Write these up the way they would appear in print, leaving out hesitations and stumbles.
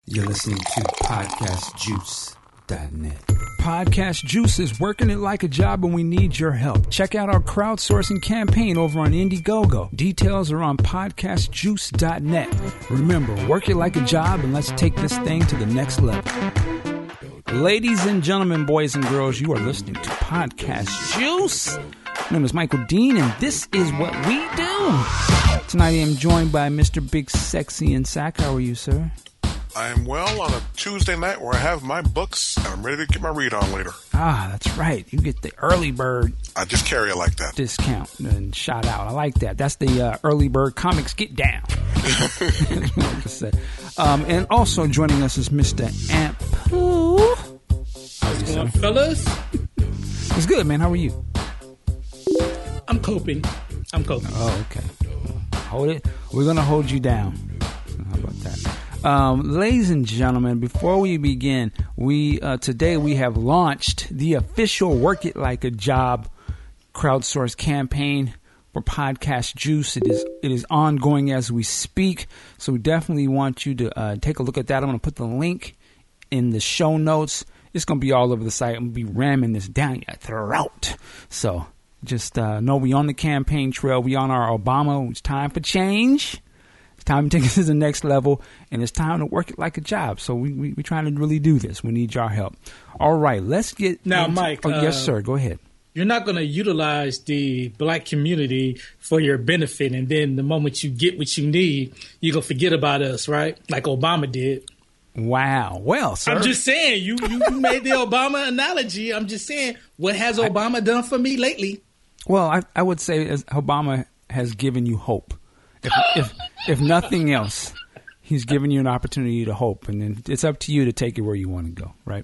You're listening to PodcastJuice.net. Podcast Juice is working it like a job and we need your help. Check out our crowdsourcing campaign over on Indiegogo. Details are on PodcastJuice.net. Remember, work it like a job and let's take this thing to the next level. Ladies and gentlemen, boys and girls, you are listening to Podcast Juice. My name is Michael Dean and this is what we do. Tonight I am joined by Mr. Big Sexy and Sack. How are you, sir? I am well on a Tuesday night where I have my books and I'm ready to get my read on later. Ah, that's right. You get the early bird. I just carry it like that. Discount and shout out. I like that. That's the early bird comics get down. And also joining us is Mr. Amp Pooh. How's it going, fellas? It's good, man. How are you? I'm coping. Oh, okay. Hold it. We're going to hold you down. How about that? Ladies and gentlemen, before we begin, today we have launched the official Work It Like a Job crowdsource campaign for Podcast Juice. It is ongoing as we speak, so we definitely want you to take a look at that. I'm going to put the link in the show notes. It's going to be all over the site. I'm going to be ramming this down your throat. So just know we on the campaign trail. We on our Obama. It's time for change. It's time to take it to the next level, and it's time to work it like a job. So we're trying to really do this. We need your help. All right, let's get now, Mike. Yes, sir. Go ahead. You're not going to utilize the black community for your benefit, and then the moment you get what you need, you're going to forget about us, right? Like Obama did. Wow. Well, sir. I'm just saying, you made the Obama analogy. I'm just saying, what has Obama done for me lately? Well, I would say Obama has given you hope. If nothing else, he's given you an opportunity to hope, and then it's up to you to take it where you want to go, right?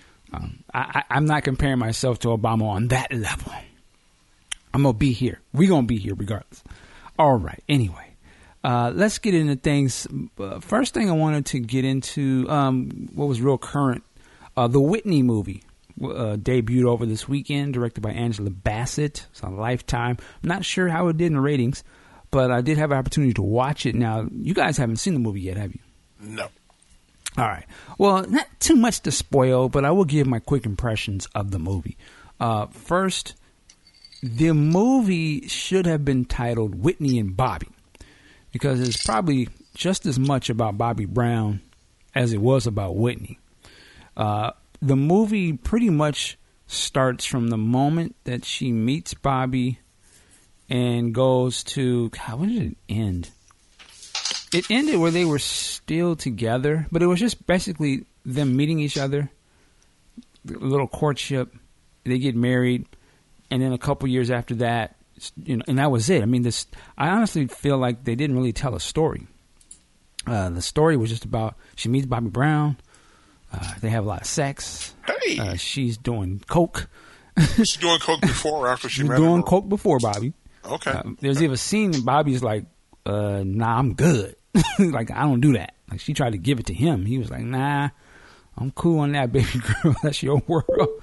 I'm not comparing myself to Obama on that level. I'm going to be here. We're going to be here regardless. All right. Anyway, let's get into things. First thing I wanted to get into what was real current. The Whitney movie debuted over this weekend, directed by Angela Bassett. It's on Lifetime. I'm not sure how it did in the ratings, but I did have an opportunity to watch it. Now, you guys haven't seen the movie yet, have you? No. All right. Well, not too much to spoil, but I will give my quick impressions of the movie. First, the movie should have been titled Whitney and Bobby, because it's probably just as much about Bobby Brown as it was about Whitney. The movie pretty much starts from the moment that she meets Bobby and goes to, God, when did it end? It ended where they were still together, but it was just basically them meeting each other, a little courtship, they get married, and then a couple years after that, and that was it. I mean, I honestly feel like they didn't really tell a story. The story was just about, she meets Bobby Brown, they have a lot of sex. Hey! She's doing coke. She's doing coke before or after she met him? Doing coke before Bobby. Okay. There's even a scene and Bobby's like, nah, I'm good. Like, I don't do that. Like, she tried to give it to him. He was like, nah, I'm cool on that, baby girl. That's your world.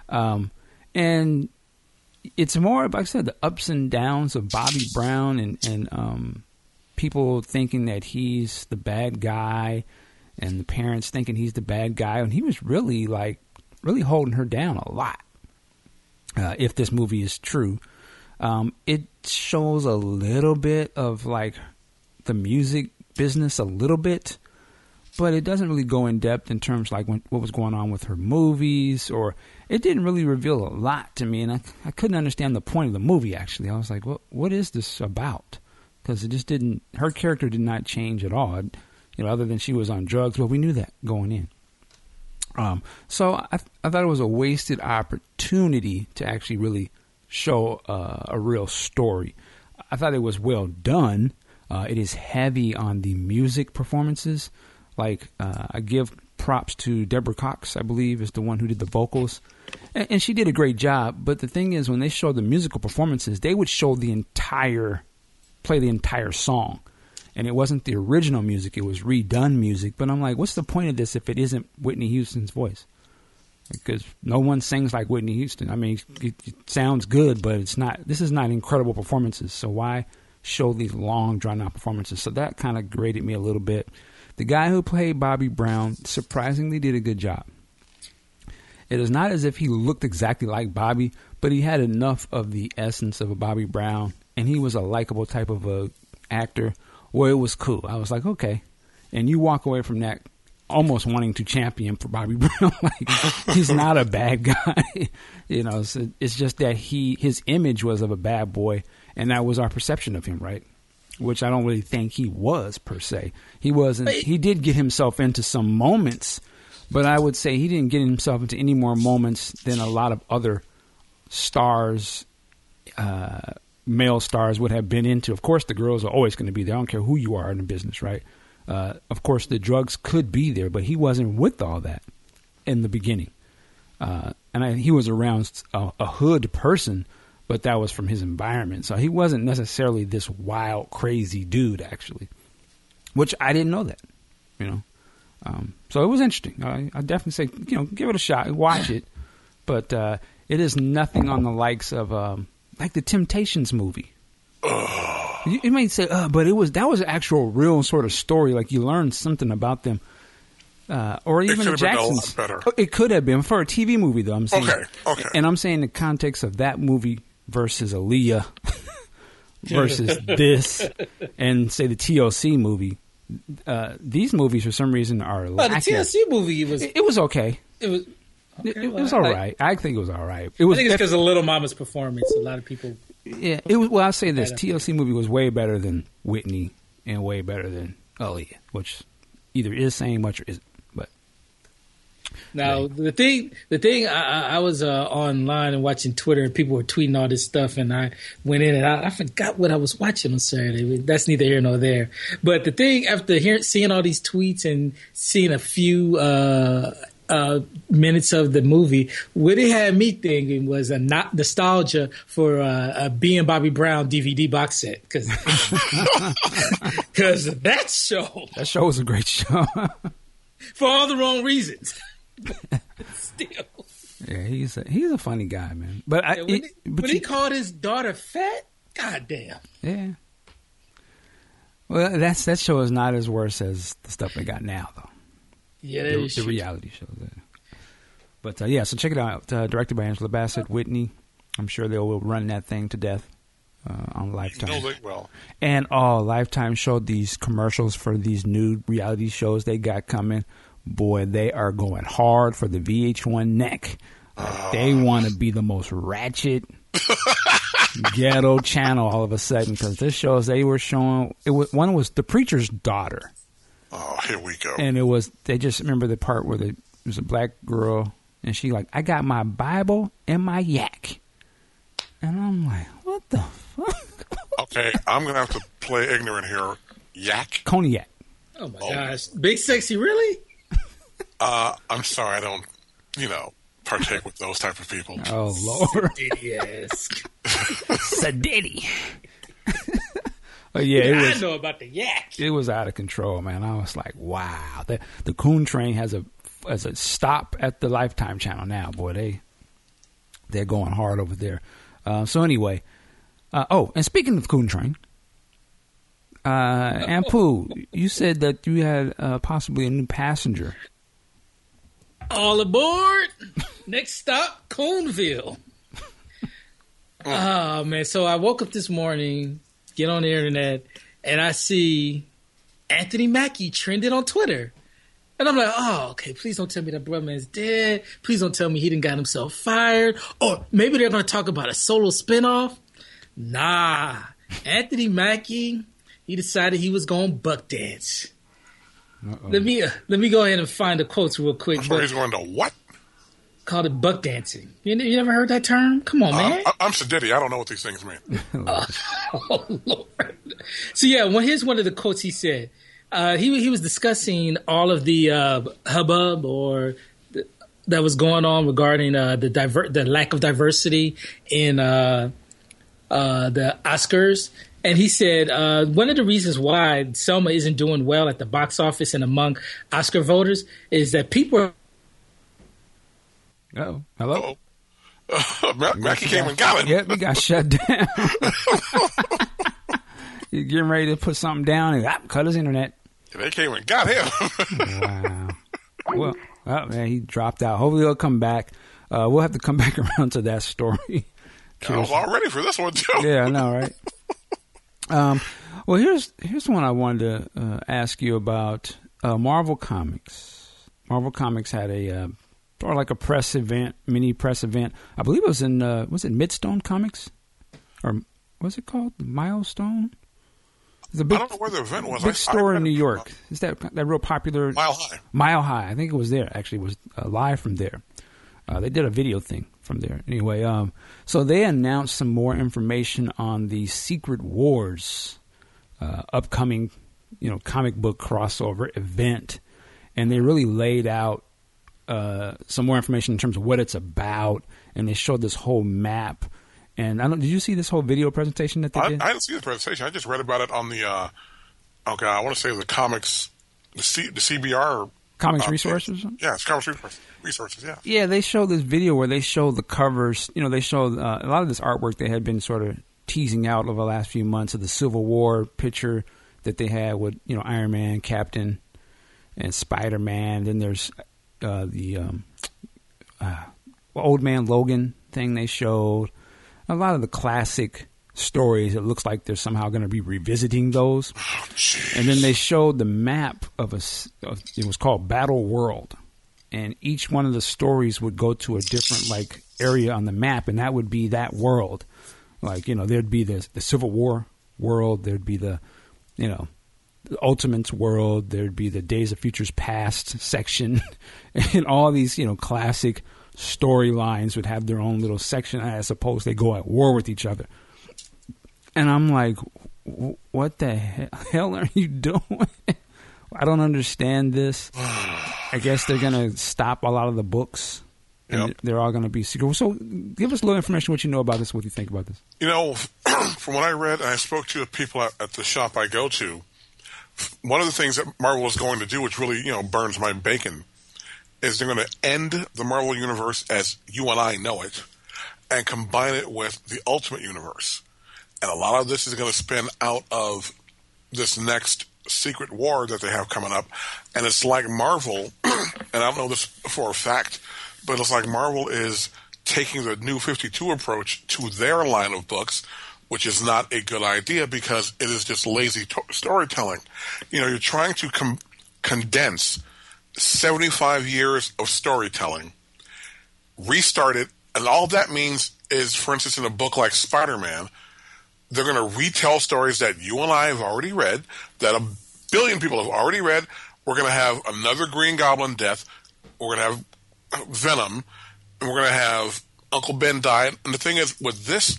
And it's more, like I said, the ups and downs of Bobby Brown and people thinking that he's the bad guy and the parents thinking he's the bad guy. And he was really holding her down a lot. If this movie is true. It shows a little bit of like the music business a little bit, but it doesn't really go in depth in terms like what was going on with her movies, or it didn't really reveal a lot to me, and I couldn't understand the point of the movie. Actually, I was like, what is this about? Because it just didn't. Her character did not change at all, other than she was on drugs. But we knew that going in. So I thought it was a wasted opportunity to actually really show a real story. I thought it was well done. It is heavy on the music performances. Like, I give props to Deborah Cox, I believe, is the one who did the vocals. And she did a great job. But the thing is, when they show the musical performances, they would show play the entire song. And it wasn't the original music, it was redone music. But I'm like, what's the point of this if it isn't Whitney Houston's voice? Because no one sings like Whitney Houston. I mean, it sounds good, but it's not. This is not incredible performances. So why show these long, drawn-out performances? So that kind of grated me a little bit. The guy who played Bobby Brown surprisingly did a good job. It is not as if he looked exactly like Bobby, but he had enough of the essence of a Bobby Brown, and he was a likable type of a actor where it was cool. I was like, okay. And you walk away from that almost wanting to champion for Bobby Brown. Like, he's not a bad guy. You know, it's just that his image was of a bad boy, and that was our perception of him, right? Which I don't really think he was, per se. He wasn't. He did get himself into some moments, but I would say he didn't get himself into any more moments than a lot of other stars, male stars would have been into. Of course, the girls are always going to be there. I don't care who you are in the business, right? Of course, the drugs could be there, but he wasn't with all that in the beginning. He was around a hood person, but that was from his environment. So he wasn't necessarily this wild, crazy dude, actually, which I didn't know that, you know. So it was interesting. I definitely say, you know, give it a shot, watch it. But it is nothing on the likes of like the Temptations movie. You might say, but that was an actual real sort of story. Like you learned something about them. Or even the Jacksons. It could have been for a TV movie, though. I'm saying, okay. And I'm saying the context of that movie versus Aaliyah versus this, and say the TLC movie. These movies, for some reason, are lacking. The TLC movie was. It was okay. It was. Okay, it was all right. I think it was all right. I think it's because of Little Mama's performance. A lot of people. Yeah, it was. Well, I'll say this: TLC movie was way better than Whitney, and way better than Aaliyah, which either is saying much or isn't. Now, the thing, I was online and watching Twitter, and people were tweeting all this stuff, and I went in and I forgot what I was watching on Saturday. That's neither here nor there. But the thing, after seeing all these tweets and seeing a few minutes of the movie, what it had me thinking was a nostalgia for a Being Bobby Brown DVD box set. Because that show was a great show. For all the wrong reasons. Still, yeah, he's a funny guy, man. But when he called his daughter fat, goddamn. Yeah. Well, that show is not as worse as the stuff they got now, though. Yeah, the reality shows. But so check it out. Directed by Angela Bassett, Whitney. I'm sure they will run that thing to death on Lifetime. You know they will. And Lifetime showed these commercials for these new reality shows they got coming. Boy, they are going hard for the VH1 neck. They want to be the most ratchet ghetto channel all of a sudden, because this shows they were showing. One was The Preacher's Daughter. Oh, here we go. And they just remember the part where there was a black girl, and she like, I got my Bible and my yak. And I'm like, what the fuck? Okay, I'm going to have to play ignorant here. Yak? Cognac. Oh, my gosh. Big Sexy, really? I'm sorry, I don't, partake with those type of people. Oh, Lord. Sadiddy-esque. Sadiddy. But yeah, I know about the yak. It was out of control, man. I was like, wow. The Coon Train has a stop at the Lifetime channel now. Boy, they're going hard over there. So anyway, and speaking of Coon Train, Ampu, you said that you had possibly a new passenger. All aboard! Next stop, Coonville. Oh, man. So I woke up this morning, get on the internet, and I see Anthony Mackie trending on Twitter. And I'm like, oh, okay, please don't tell me that brother man's dead. Please don't tell me he done got himself fired. Or maybe they're going to talk about a solo spinoff. Nah. Anthony Mackie, he decided he was going to buck dance. Uh-oh. Let me go ahead and find the quotes real quick. I'm sorry, he's going to what? Called it buck dancing. You never heard that term? Come on, man. I'm Sadiddy. I don't know what these things mean. Oh, Lord. So, here's one of the quotes he said. He was discussing all of the hubbub that was going on regarding the lack of diversity in the Oscars. And he said one of the reasons why Selma isn't doing well at the box office and among Oscar voters is that people are... Uh-oh. Hello? Mackie came and got it. Yep, we got shut down. You're getting ready to put something down and cut his internet. They came and got him. Wow. Well, oh, man, he dropped out. Hopefully he'll come back. We'll have to come back around to that story. I was all ready for this one, too. Yeah, I know, right? Well, here's one I wanted to ask you about. Marvel Comics. Marvel Comics had a or like a press event, mini press event. I believe it was in was it Midstone Comics, or what's it called? Milestone. I don't know where the event was. Big store in New York. Is that real popular? Mile High. Mile High. I think it was there. Actually, it was live from there. They did a video thing from there. Anyway, so they announced some more information on the Secret Wars upcoming, comic book crossover event, and they really laid out some more information in terms of what it's about, and they showed this whole map. And did you see this whole video presentation that they did? I didn't see the presentation. I just read about it on the I want to say the comics, the CBR Comics Resources. Yeah, it's Comics Resources. Yeah. Yeah, they showed this video where they show the covers. They showed a lot of this artwork they had been sort of teasing out over the last few months of the Civil War picture that they had with Iron Man, Captain, and Spider-Man. Then there's the Old Man Logan thing they showed. A lot of the classic stories, it looks like they're somehow going to be revisiting those. Oh, and then they showed the map of it was called Battle World. And each one of the stories would go to a different area on the map, and that would be that world. There'd be the Civil War world, there'd be the Ultimates world, there'd be the Days of Futures Past section, and all these, classic storylines would have their own little section. I suppose they go at war with each other. And I'm like, what the hell are you doing? I don't understand this. I guess they're going to stop a lot of the books. And Yep. They're all going to be secret. So give us a little information, what you know about this, what you think about this. From what I read, and I spoke to the people at the shop I go to, one of the things that Marvel is going to do, which really, burns my bacon, is they're going to end the Marvel Universe as you and I know it and combine it with the Ultimate Universe. And a lot of this is going to spin out of this next Secret War that they have coming up. And it's like Marvel, and I don't know this for a fact, but it's like Marvel is taking the New 52 approach to their line of books, which is not a good idea because it is just lazy storytelling. You're trying to condense 75 years of storytelling, restart it, and all that means is, for instance, in a book like Spider-Man, they're going to retell stories that you and I have already read, that 1 billion people have already read. We're going to have another Green Goblin death. We're going to have Venom, and we're going to have Uncle Ben die. And the thing is, with this,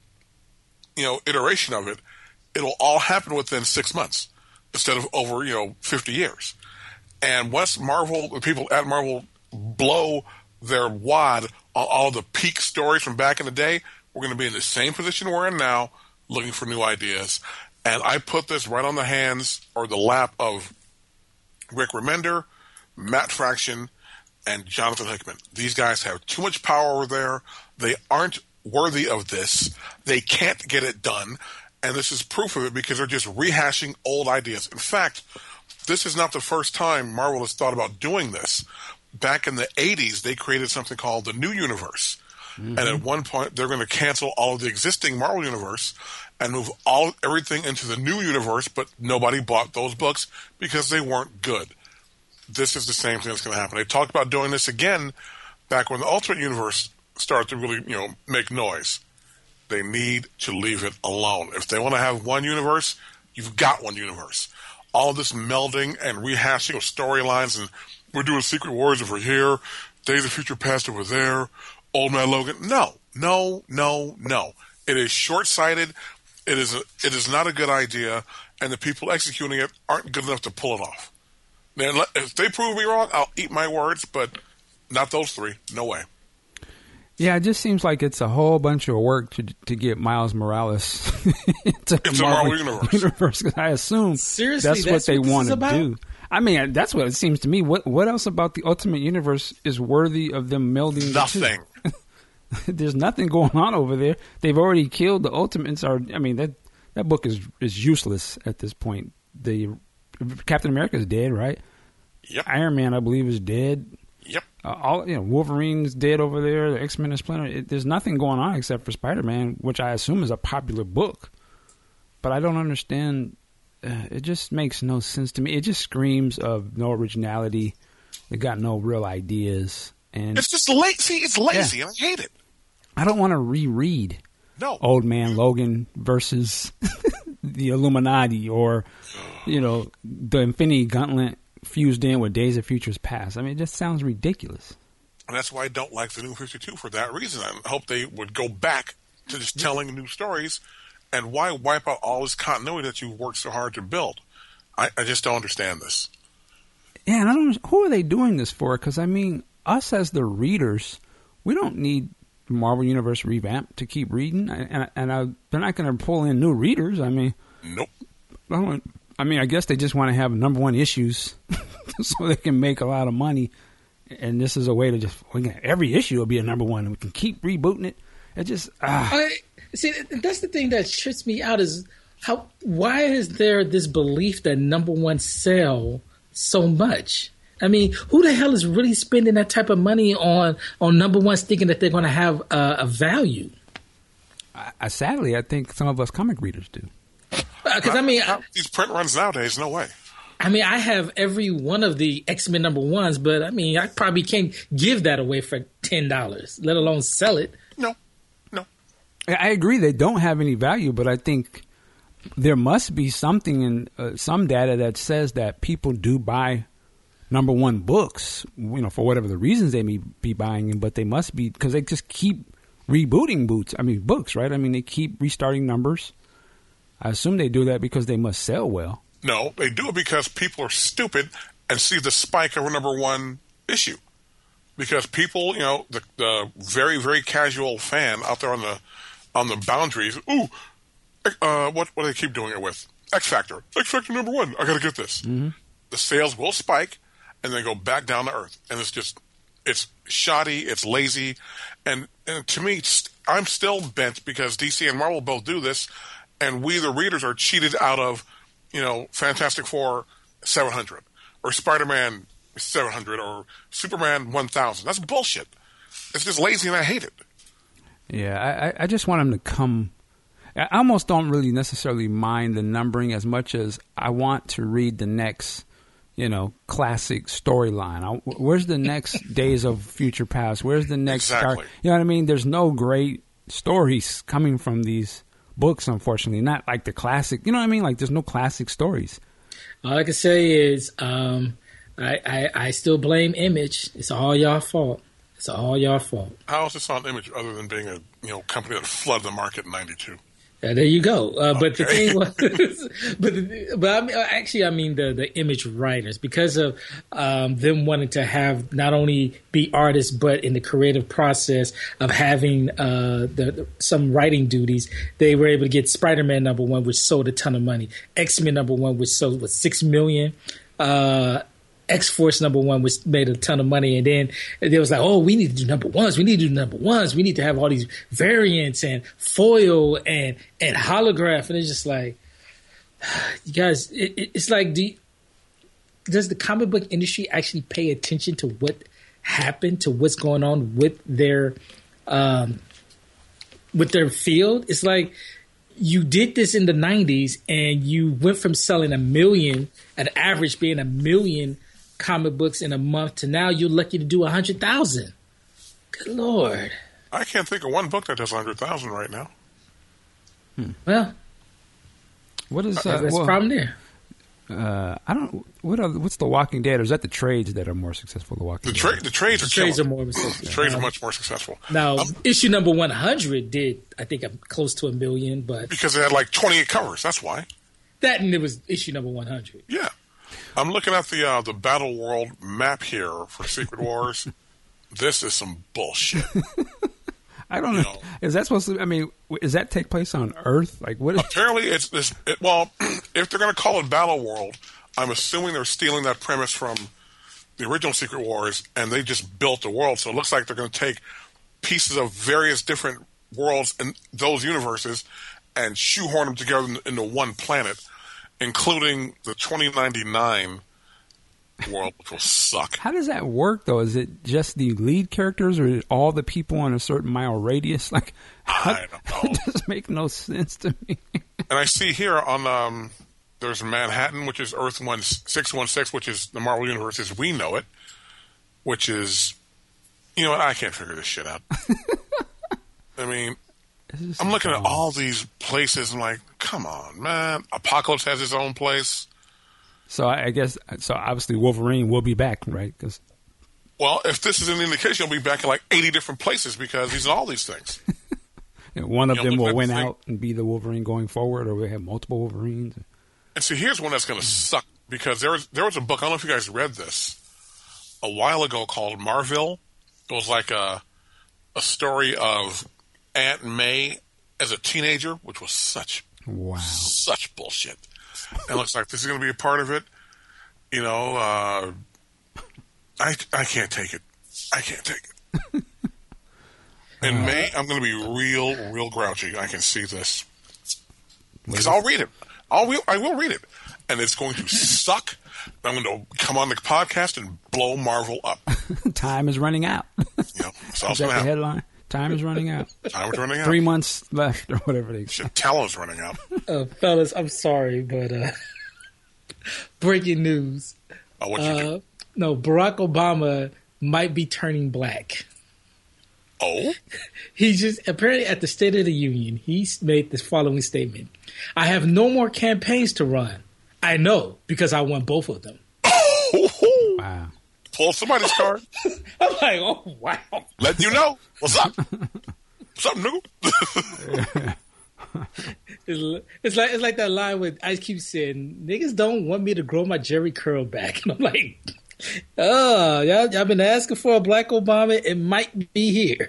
iteration of it, it'll all happen within 6 months instead of over, 50 years. And once the people at Marvel blow their wad on all the peak stories from back in the day, we're going to be in the same position we're in now, looking for new ideas. And I put this right on the hands or the lap of Rick Remender, Matt Fraction, and Jonathan Hickman. These guys have too much power over there. They aren't worthy of this. They can't get it done. And this is proof of it because they're just rehashing old ideas. In fact, this is not the first time Marvel has thought about doing this. Back in the 80s, they created something called the New Universe. Mm-hmm. And at one point, they're going to cancel all of the existing Marvel Universe and move everything into the New Universe, but nobody bought those books because they weren't good. This is the same thing that's going to happen. They talked about doing this again back when the Ultimate Universe started to really, make noise. They need to leave it alone. If they want to have one universe, you've got one universe. All of this melding and rehashing of storylines, and we're doing Secret Wars over here, Days of Future Past over there, Old Man Logan. No. It is short-sighted. It is not a good idea, and the people executing it aren't good enough to pull it off. Then, if they prove me wrong, I'll eat my words, but not those three. No way. Yeah, it just seems like it's a whole bunch of work to get Miles Morales into the Marvel universe. Because I assume that's what they want to do. I mean, that's what it seems to me. What else about the Ultimate Universe is worthy of them melding? Nothing. There's nothing going on over there. They've already killed the Ultimates. That book is useless at this point. The Captain America's dead, right? Yep. Iron Man, I believe, is dead. Yep. Wolverine's dead over there. The X-Men is Splinter. There's nothing going on except for Spider-Man, which I assume is a popular book. But I don't understand. It just makes no sense to me. It just screams of no originality. They got no real ideas, and it's just lazy. It's lazy, and I hate it. I don't want to reread Old Man Logan versus the Illuminati, or the Infinity Gauntlet fused in with Days of Futures Past. I mean, it just sounds ridiculous. And that's why I don't like the New 52 for that reason. I hope they would go back to just telling new stories. And why wipe out all this continuity that you worked so hard to build? I just don't understand this. Yeah, and I don't. Who are they doing this for? Because I mean, us as the readers, we don't need Marvel Universe revamped to keep reading, and they're not going to pull in new readers. I mean, nope. I guess they just want to have #1 issues so they can make a lot of money, and this is a way to every issue will be a #1, and we can keep rebooting it. It just see, that's the thing that trips me out is why is there this belief that #1 sell so much? I mean, who the hell is really spending that type of money on #1s thinking that they're going to have a value? Sadly, I think some of us comic readers do. Because these print runs nowadays, no way. I mean, I have every one of the X-Men #1s, but I mean, I probably can't give that away for $10, let alone sell it. No. I agree they don't have any value, but I think there must be something in some data that says that people do buy #1 books, for whatever the reasons they may be buying them, but they must be, because they just keep rebooting books, right? I mean, they keep restarting numbers. I assume they do that because they must sell well. No, they do it because people are stupid and see the spike of a #1 issue. Because people, the very, very casual fan out there on the boundaries, what do they keep doing it with? X Factor #1. I got to get this. Mm-hmm. The sales will spike, and then go back down to earth. And it's shoddy, it's lazy, and to me, I'm still bent because DC and Marvel both do this, and we, the readers, are cheated out of, Fantastic Four 700, or Spider-Man 700, or Superman 1000. That's bullshit. It's just lazy, and I hate it. Yeah, I just want them to come. I almost don't really necessarily mind the numbering as much as I want to read the next, classic storyline. Where's the next Days of Future Past? Where's the next Exactly. You know what I mean? There's no great stories coming from these books, unfortunately. Not like the classic. You know what I mean? Like there's no classic stories. All I can say is I still blame Image. It's all y'all fault. It's all y'all fault. How is this on Image other than being a company that flooded the market in '92? There you go. Okay. But the thing was, I mean the Image writers, because of them wanting to have not only be artists, but in the creative process of having some writing duties, they were able to get Spider-Man #1, which sold a ton of money. X-Men #1, which sold $6 million. X-Force #1, which made a ton of money, and then they was like, "Oh, we need to do #1s. We need to do #1s. We need to have all these variants and foil and holograph." And it's just like, you guys, it's like, does the comic book industry actually pay attention to what happened, to what's going on with their field? It's like, you did this in the 90s, and you went from selling 1 million, an average being 1 million comic books in a month, to now you're lucky to do 100,000. Good Lord. I can't think of one book that does 100,000 right now. Well, what is that's the problem there. I don't. What's The Walking Dead? Or is that the trades that are more successful? The Walking Dead. The trades are more successful. The trades are much more successful. Now, issue number 100 did, I think, close to 1 million, but because it had like 28 covers. That's why. That, and it was issue number 100. Yeah, I'm looking at the Battle World map here for Secret Wars. This is some bullshit. I don't know. Is that supposed to? I mean, does that take place on Earth? Like, what? Apparently, it's this. Well, if they're going to call it Battle World, I'm assuming they're stealing that premise from the original Secret Wars, and they just built the world. So it looks like they're going to take pieces of various different worlds in those universes and shoehorn them together into one planet. including the 2099 world, which will suck. How does that work, though? Is it just the lead characters, or all the people in a certain mile radius? Like, I don't know. It doesn't make no sense to me. And I see here on there's Manhattan, which is Earth 616, which is the Marvel Universe as we know it, which is, you know what, I can't figure this shit out. I mean, I'm looking at all these places and like, come on, man. Apocalypse has his own place. So I guess, obviously Wolverine will be back, right? Well, if this is an indication, he'll be back in like 80 different places because he's in all these things. And one of them will win out and be the Wolverine going forward, or we'll have multiple Wolverines. And see, here's one that's going to suck because there was a book, I don't know if you guys read this, a while ago called Marvel. It was like a story of Aunt May as a teenager, which was such bullshit. And it looks like this is going to be a part of it. You know, I can't take it. I can't take it. In May, I'm going to be real grouchy. I can see this. Because I'll read it. I will read it. And it's going to suck. I'm going to come on the podcast and blow Marvel up. Time is running out. Yep. That's the headline. Time is running out. Time is running out. 3 months left, or whatever they say. Talent's running out. Fellas, I'm sorry, but breaking news. Oh, what you do? No, Barack Obama might be turning black. Oh? He just, apparently at the State of the Union, he made this following statement. I have no more campaigns to run. I know, because I won both of them. Wow. Pull somebody's card. I'm like, oh, wow. Let you know. What's up? What's up, nigga? It's like that line with Ice Cube saying, niggas don't want me to grow my Jerry curl back. And I'm like, oh, y'all been asking for a black Obama. It might be here.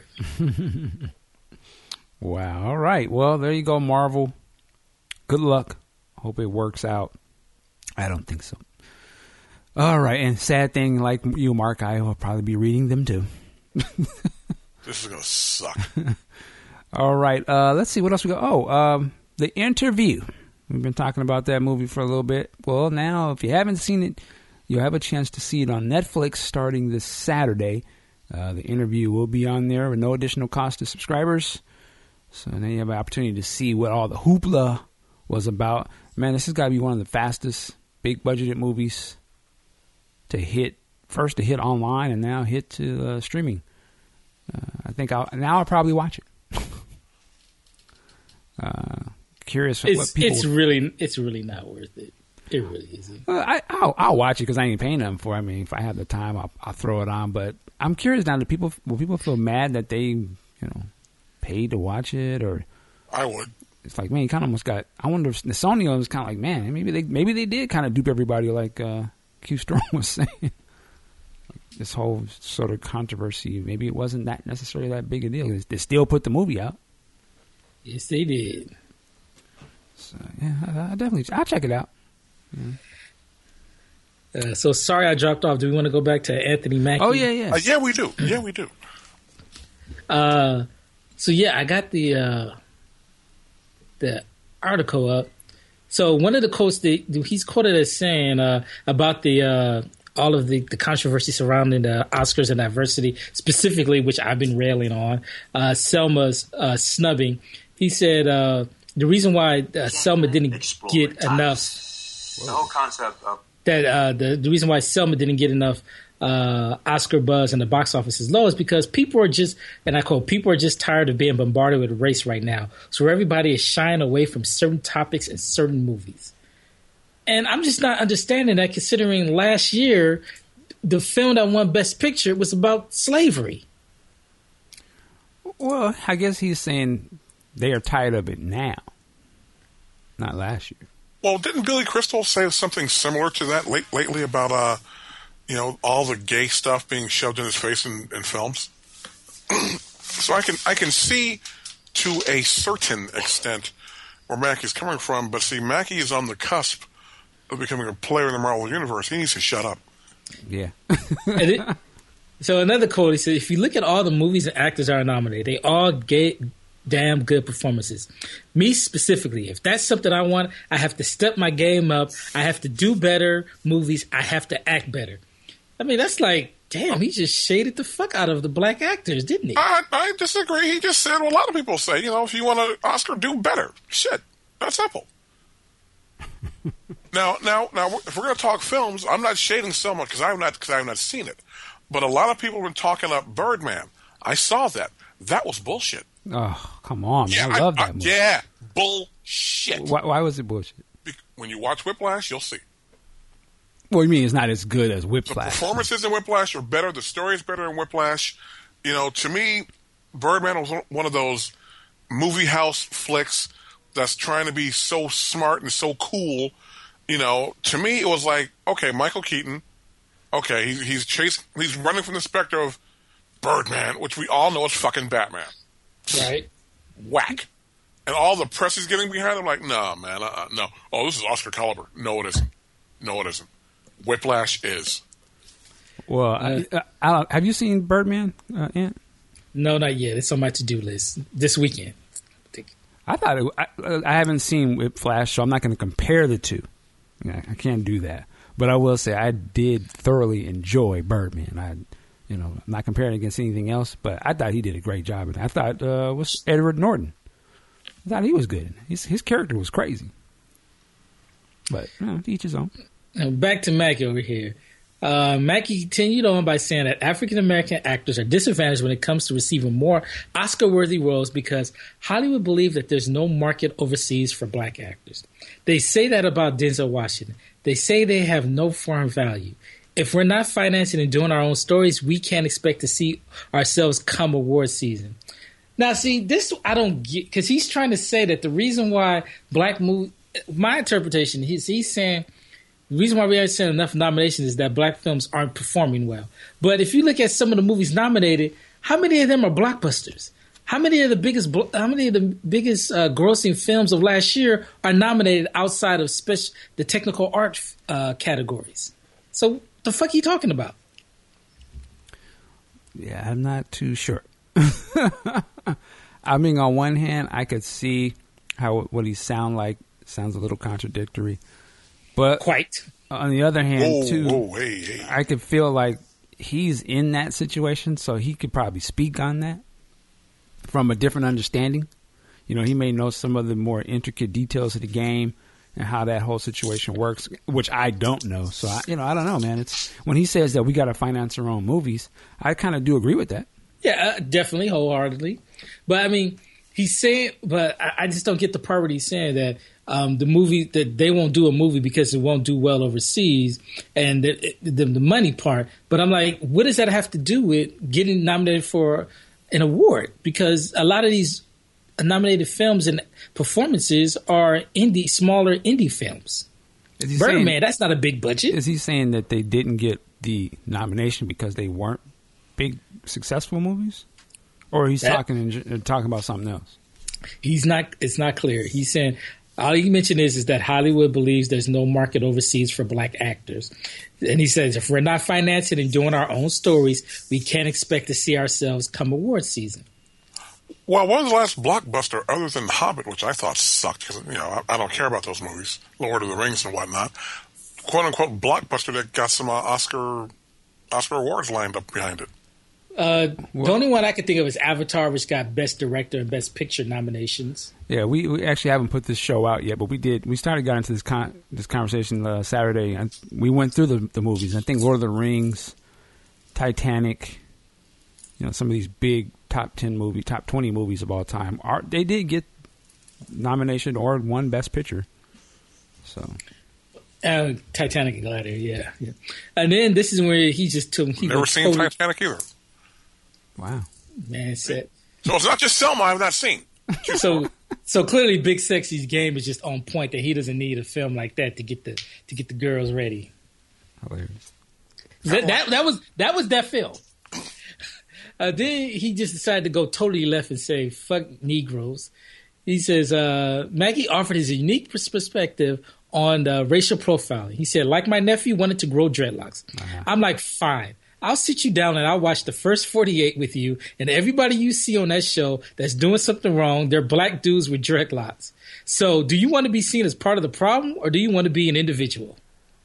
Wow. All right. Well, there you go, Marvel. Good luck. Hope it works out. I don't think so. All right. And sad thing, like you, Mark, I will probably be reading them too. This is going to suck. All right. Let's see what else we got. Oh, The Interview. We've been talking about that movie for a little bit. Well, now, if you haven't seen it, you'll have a chance to see it on Netflix starting this Saturday. The Interview will be on there with no additional cost to subscribers. So then you have an opportunity to see what all the hoopla was about. Man, this has got to be one of the fastest big budgeted movies to hit. First to hit online and now hit to streaming. I think I'll probably watch it. Curious what people. It's really not worth it. It really isn't. I'll watch it because I ain't paying them for it. I mean, if I have the time, I'll throw it on. But I'm curious now. Will people feel mad that they paid to watch it, or I would. It's like, man, you kind of almost got. I wonder if the Sony was kind of like, man, maybe they did kind of dupe everybody, like Q Storm was saying. This whole sort of controversy, maybe it wasn't that necessarily that big a deal. They still put the movie out. Yes, they did. So yeah, I'll check it out. Yeah. So sorry I dropped off. Do we want to go back to Anthony Mackie? Oh yeah. Yeah, we do. Yeah, we do. So yeah, I got the article up. So one of the quotes that he's quoted as saying about the all of the controversy surrounding the Oscars and diversity, specifically, which I've been railing on, Selma's snubbing. He said the reason why Selma didn't get enough. The whole concept of that the reason why Selma didn't get enough Oscar buzz and the box office is low is because people are just, and I quote, people are just tired of being bombarded with race right now. So everybody is shying away from certain topics and certain movies. And I'm just not understanding that, considering last year the film that won Best Picture was about slavery. Well, I guess he's saying they are tired of it now, not last year. Well, didn't Billy Crystal say something similar to that lately about all the gay stuff being shoved in his face in films? So I can see to a certain extent where Mackie's coming from, but see, Mackie is on the cusp of becoming a player in the Marvel Universe. He needs to shut up. Yeah. So another quote, he said, if you look at all the movies and actors that are nominated, they all damn good performances. Me specifically, if that's something I want, I have to step my game up. I have to do better movies. I have to act better. I mean, that's like, damn, he just shaded the fuck out of the black actors, didn't he? I disagree. He just said what a lot of people say. If you want an Oscar, do better. Shit, that's simple. Now, if we're going to talk films, I'm not shading someone because I have not seen it. But a lot of people have been talking up Birdman. I saw that. That was bullshit. Oh, come on, man. Yeah, I love that movie. Yeah, bullshit. Why was it bullshit? When you watch Whiplash, you'll see. What do you mean it's not as good as Whiplash? The performances in Whiplash are better. The story is better in Whiplash. To me, Birdman was one of those movie house flicks that's trying to be so smart and so cool. To me, it was like, okay, Michael Keaton. Okay, he's running from the specter of Birdman, which we all know is fucking Batman. Right. Whack. And all the press is getting behind him like, nah, man, no. Oh, this is Oscar caliber. No, it isn't. No, it isn't. Whiplash is. Well, have you seen Birdman, Ant? No, not yet. It's on my to-do list this weekend. I thought I haven't seen Whiplash, so I'm not going to compare the two. I can't do that. But I will say I did thoroughly enjoy Birdman. I'm not comparing it against anything else, but I thought he did a great job. And I thought was Edward Norton. I thought he was good. His character was crazy. But each his own. Now back to Mackie over here. Mackie continued on by saying that African American actors are disadvantaged when it comes to receiving more Oscar-worthy roles because Hollywood believes that there's no market overseas for black actors. They say that about Denzel Washington. They say they have no foreign value. If we're not financing and doing our own stories, we can't expect to see ourselves come award season. Now, see, this I don't get, because he's trying to say that the reason why black movie, my interpretation, he's saying the reason why we haven't seen enough nominations is that black films aren't performing well. But if you look at some of the movies nominated, how many of them are blockbusters? How many of the biggest grossing films of last year are nominated outside of the technical art categories? So the fuck are you talking about? Yeah, I'm not too sure. I mean, on one hand, I could see what he sounds a little contradictory. But quite. On the other hand, hey. I could feel like he's in that situation, so he could probably speak on that from a different understanding. He may know some of the more intricate details of the game and how that whole situation works, which I don't know. So, I don't know, man. It's when he says that we got to finance our own movies, I kind of do agree with that. Yeah, definitely, wholeheartedly. But, I mean, he's saying, but I just don't get the part where he's saying that the movie, that they won't do a movie because it won't do well overseas and the money part. But I'm like, what does that have to do with getting nominated for an award? Because a lot of these nominated films and performances are smaller indie films. Birdman, that's not a big budget. Is he saying that they didn't get the nomination because they weren't big successful movies? Or he's talking about something else? It's not clear. He's saying all he mentioned is that Hollywood believes there's no market overseas for black actors. And he says if we're not financing and doing our own stories, we can't expect to see ourselves come award season. Well, what was the last blockbuster other than Hobbit, which I thought sucked because I don't care about those movies, Lord of the Rings and whatnot, quote unquote blockbuster that got some Oscar awards lined up behind it? The only one I can think of is Avatar, which got Best Director and Best Picture nominations. Yeah, we actually haven't put this show out yet, but we did. We got into this conversation Saturday, and we went through the movies. I think Lord of the Rings, Titanic, some of these big top 10 movies, top 20 movies of all time, they did get nomination or won Best Picture. So, Titanic and Gladiator, yeah. And then this is where he just took. Never seen Titanic either. Wow, man, said. So it's not just Selma I've not seen. So clearly, Big Sexy's game is just on point. That he doesn't need a film like that to get the girls ready. Hilarious. That was that film. Then he just decided to go totally left and say, fuck Negroes. He says, Mackie offered his unique perspective on racial profiling. He said, like my nephew wanted to grow dreadlocks. Uh-huh. I'm like, fine. I'll sit you down and I'll watch the first 48 with you, and everybody you see on that show that's doing something wrong, they're black dudes with dreadlocks. So do you want to be seen as part of the problem, or do you want to be an individual?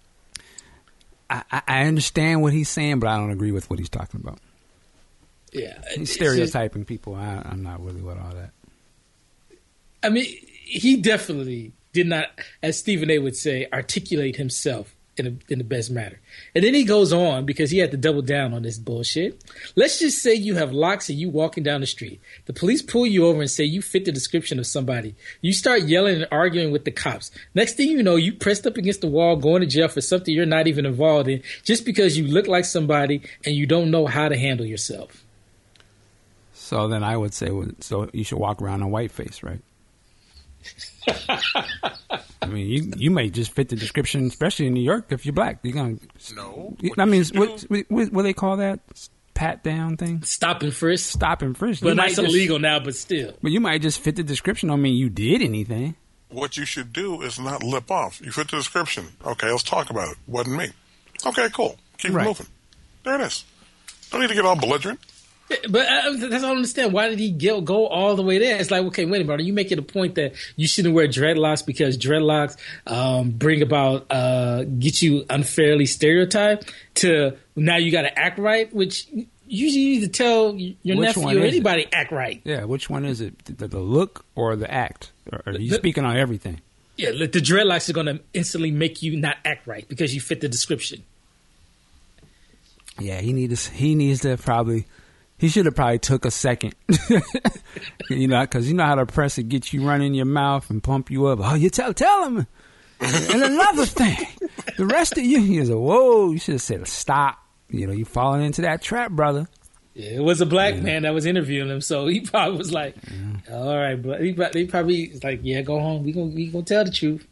I understand what he's saying, but I don't agree with what he's talking about. Yeah. He's stereotyping people. I'm not really with all that. I mean, he definitely did not, as Stephen A. would say, articulate himself in the best manner. And then he goes on, because he had to double down on this bullshit. Let's just say you have locks and you walking down the street. The police pull you over and say you fit the description of somebody. You start yelling and arguing with the cops. Next thing you know, you pressed up against the wall, going to jail for something you're not even involved in, just because you look like somebody and you don't know how to handle yourself. So then I would say, so you should walk around on whiteface, right? I mean, you may just fit the description, especially in New York. If you're black, you're gonna. No. I mean, what they call that? Pat down thing? Stop and frisk. Stop and frisk. But that's illegal now, but still. But you might just fit the description. Don't mean you did anything. What you should do is not lip off. You fit the description. Okay, let's talk about it. Wasn't me. Okay, cool. Keep it moving. There it is. Don't need to get all belligerent. But that's what I don't understand. Why did he go all the way there? It's like, okay, wait a minute. Are you making a point that you shouldn't wear dreadlocks because dreadlocks bring about, get you unfairly stereotyped, to now you got to act right, which usually you need to tell your nephew or anybody act right. Yeah, which one is it? The look or the act? Or are you speaking on everything? Yeah, the dreadlocks are going to instantly make you not act right because you fit the description. Yeah, he needs to probably... He should have probably took a second, because you know how to press it, get you running your mouth and pump you up. Oh, you tell him. And another thing, the rest of you, he said, whoa, you should have said, stop. You falling into that trap, brother. Yeah, it was a black man that was interviewing him, so he probably was like, all right, but he probably was like, yeah, go home. We gonna tell the truth.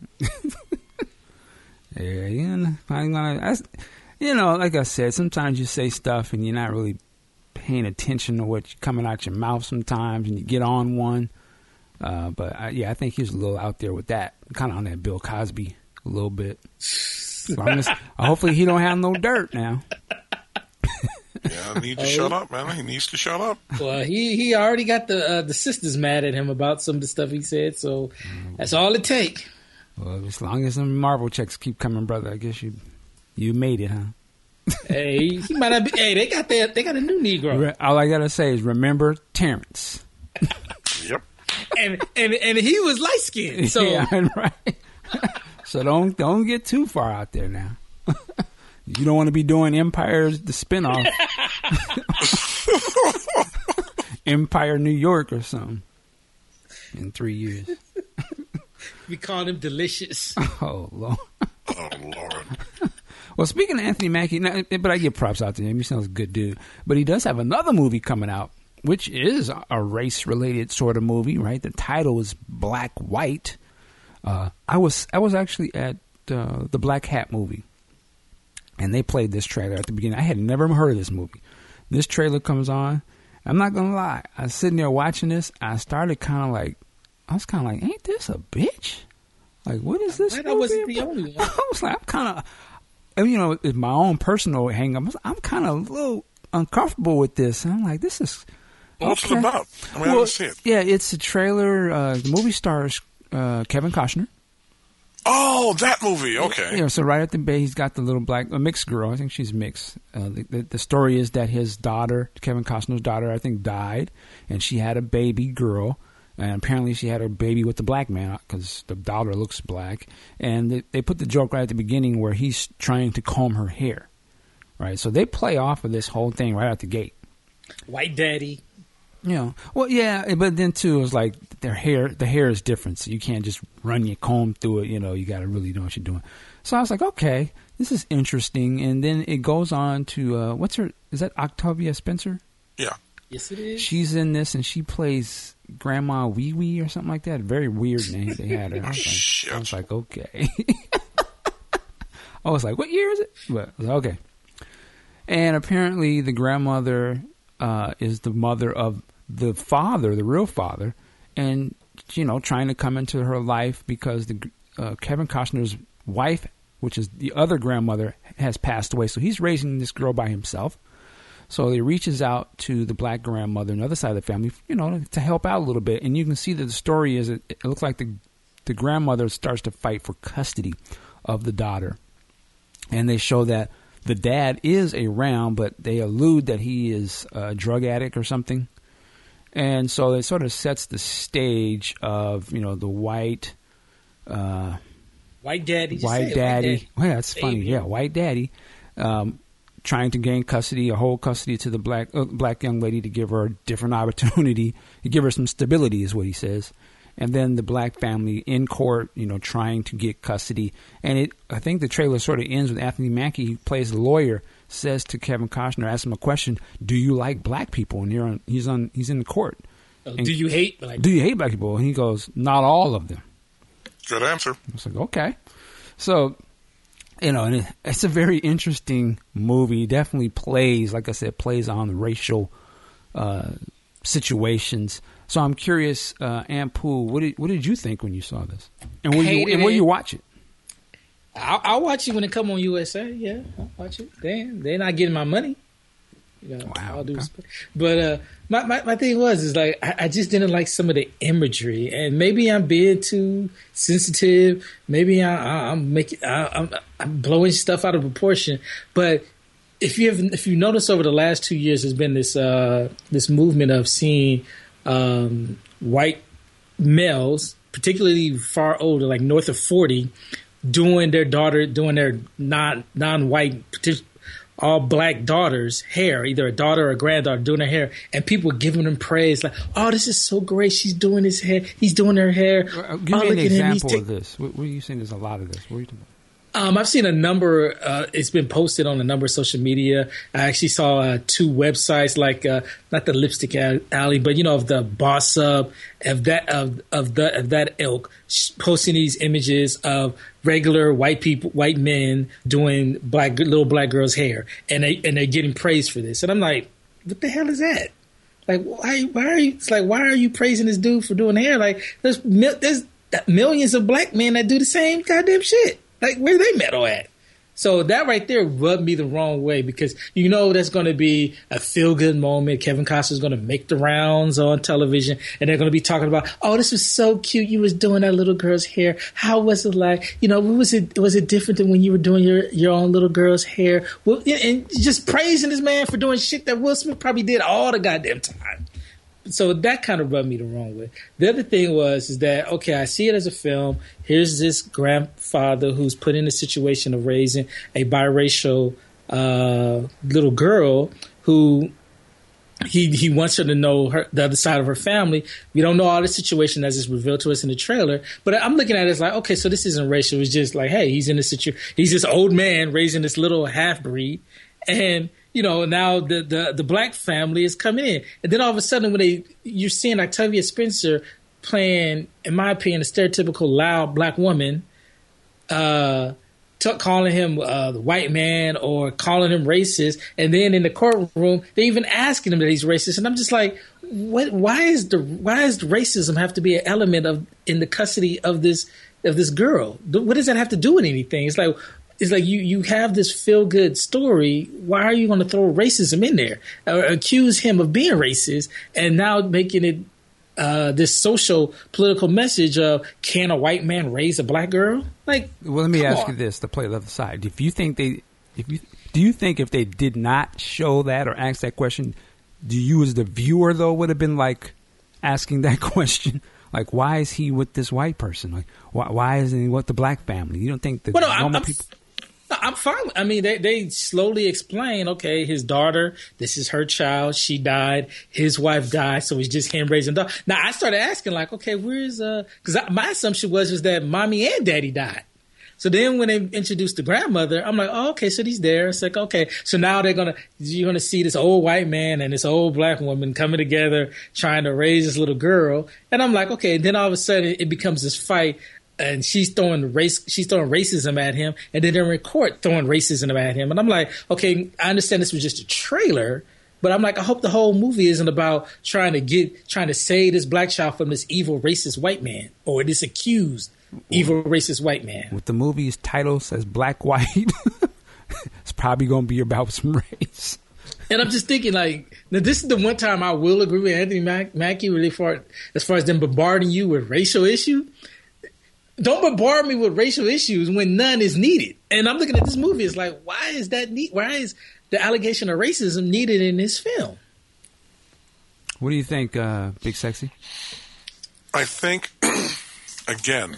Yeah, probably gonna, like I said, sometimes you say stuff and you're not really paying attention to what's coming out your mouth sometimes, and you get on one. But I think he's a little out there with that, kind of on that Bill Cosby a little bit. Hopefully he don't have no dirt now. Yeah, I need to shut up, man. He needs to shut up. Well, he already got the sisters mad at him about some of the stuff he said, so that's all it take. Well, as long as some Marvel checks keep coming, brother, I guess you made it, huh? Hey, he might not be. Hey, they got a new Negro. All I gotta say is remember Terrence. Yep. And he was light skinned. So yeah, right. So don't get too far out there now. You don't want to be doing Empire's the spinoff. Empire New York or something in 3 years. We call him Delicious. Oh Lord. Oh Lord. Well, speaking of Anthony Mackie, but I give props out to him. He sounds a good dude. But he does have another movie coming out, which is a race-related sort of movie, right? The title is Black White. I was actually at the Black Hat movie, and they played this trailer at the beginning. I had never heard of this movie. This trailer comes on. I'm not gonna lie. I was sitting there watching this. I was kind of like, ain't this a bitch? Like, what is this? I wasn't the only one. I was like, I'm kind of. It's my own personal hang-up. I'm kind of a little uncomfortable with this. And I'm like, this is... What's it about? I mean, I didn't see it. Yeah, it's a trailer. The movie stars Kevin Costner. Oh, that movie. Okay. Yeah, so right at the bay, he's got the little mixed girl. I think she's mixed. The story is that his daughter, Kevin Costner's daughter, I think, died, and she had a baby girl. And apparently she had a baby with the black man because the daughter looks black. And they put the joke right at the beginning where he's trying to comb her hair. Right? So they play off of this whole thing right out the gate. White daddy. Well, yeah, but then too, it's like the hair is different. So you can't just run your comb through it. You got to really know what you're doing. So I was like, okay, this is interesting. And then it goes on to, is that Octavia Spencer? Yeah. Yes, it is. She's in this and she plays Grandma Wee Wee or something like that. Very weird name they had her. I was like, okay. I was like, what year is it? But I was like, okay. And apparently the grandmother is the mother of the father, the real father, and trying to come into her life because Kevin Costner's wife, which is the other grandmother, has passed away. So he's raising this girl by himself. So he reaches out to the black grandmother on the other side of the family, to help out a little bit. And you can see that the story is it looks like the grandmother starts to fight for custody of the daughter. And they show that the dad is around, but they allude that he is a drug addict or something. And so it sort of sets the stage of, the white daddy. White daddy. Well, that's funny. Yeah, white daddy. Trying to gain custody, hold custody to the black young lady to give her a different opportunity, to give her some stability, is what he says. And then the black family in court, trying to get custody. And I think the trailer sort of ends with Anthony Mackie, who plays the lawyer, says to Kevin Costner, asks him a question: "Do you like black people?" And he's in the court. Do you hate black people? Do you hate black people? And he goes, "Not all of them." Good answer. I was like, okay. So, and it's a very interesting movie. Definitely plays, like I said, plays on racial situations. So I'm curious, Ampu, what did you think when you saw this? And will you watch it? I'll watch it when it come on USA. Yeah, I'll watch it. They're not getting my money. Wow. I'll do respect. But my thing is like I just didn't like some of the imagery, and maybe I'm being too sensitive. Maybe I'm blowing stuff out of proportion. But if you notice over the last 2 years, there's been this movement of seeing white males, particularly far older, like north of 40, doing their non-white, all black daughter's hair, either a daughter or a granddaughter doing her hair, and people giving them praise, like, "Oh, this is so great! She's doing his hair. He's doing her hair." Give me an example of this. What are you saying? There's a lot of this. What are you talking about? I've seen a number. It's been posted on a number of social media. I actually saw 2 websites, like not the Lipstick Alley, but of the Boss Up, of that ilk, posting these images of regular white men doing little black girls' hair, and they're getting praised for this. And I'm like, what the hell is that? Like, why are you? It's like, why are you praising this dude for doing hair? Like, there's millions of black men that do the same goddamn shit. Like, where they metal at? So that right there rubbed me the wrong way, because that's going to be a feel-good moment. Kevin Costner's going to make the rounds on television, and they're going to be talking about, "Oh, this was so cute. You was doing that little girl's hair. How was it like? Was it different than when you were doing your own little girl's hair?" Well, and just praising this man for doing shit that Will Smith probably did all the goddamn time. So that kind of rubbed me the wrong way. The other thing is that, okay, I see it as a film. Here's this grandfather who's put in a situation of raising a biracial little girl who he wants her to know the other side of her family. We don't know all the situation as is revealed to us in the trailer. But I'm looking at it as like, okay, so this isn't racial. It's just like, hey, he's in a situation. He's this old man raising this little half-breed. And now the black family is coming in, and then all of a sudden you're seeing Octavia Spencer playing, in my opinion, a stereotypical loud black woman, calling him the white man or calling him racist, and then in the courtroom they're even asking him that he's racist, and I'm just like, what? Why does racism have to be an element in the custody of this girl? What does that have to do with anything? It's like you have this feel-good story. Why are you going to throw racism in there or accuse him of being racist, and now making it this social political message of, can a white man raise a black girl? Like, well, let me ask you this: to play the other side, do you think if they did not show that or ask that question, do you as the viewer though would have been like asking that question? Like, why is he with this white person? Like, why isn't he with the black family? You don't think that normal people? I'm fine. I mean, they slowly explain, okay, his daughter, this is her child. She died. His wife died. So it's just him raising daughter. Now, I started asking, like, okay, where's because my assumption was that mommy and daddy died. So then when they introduced the grandmother, I'm like, oh, okay, so he's there. It's like, okay, so now you're going to see this old white man and this old black woman coming together trying to raise this little girl. And I'm like, okay, then all of a sudden it becomes this fight. And she's throwing racism at him, and then they're in court throwing racism at him. And I'm like, okay, I understand this was just a trailer, but I'm like, I hope the whole movie isn't about trying to save this black child from this evil racist white man, or this accused evil racist white man. With the movie's title says black white, it's probably going to be about some race. And I'm just thinking, like, now this is the one time I will agree with Anthony Mackie really as far as them bombarding you with racial issue. Don't bombard me with racial issues when none is needed. And I'm looking at this movie, it's like, why is that why is the allegation of racism needed in this film? What do you think, Big Sexy? I think, again,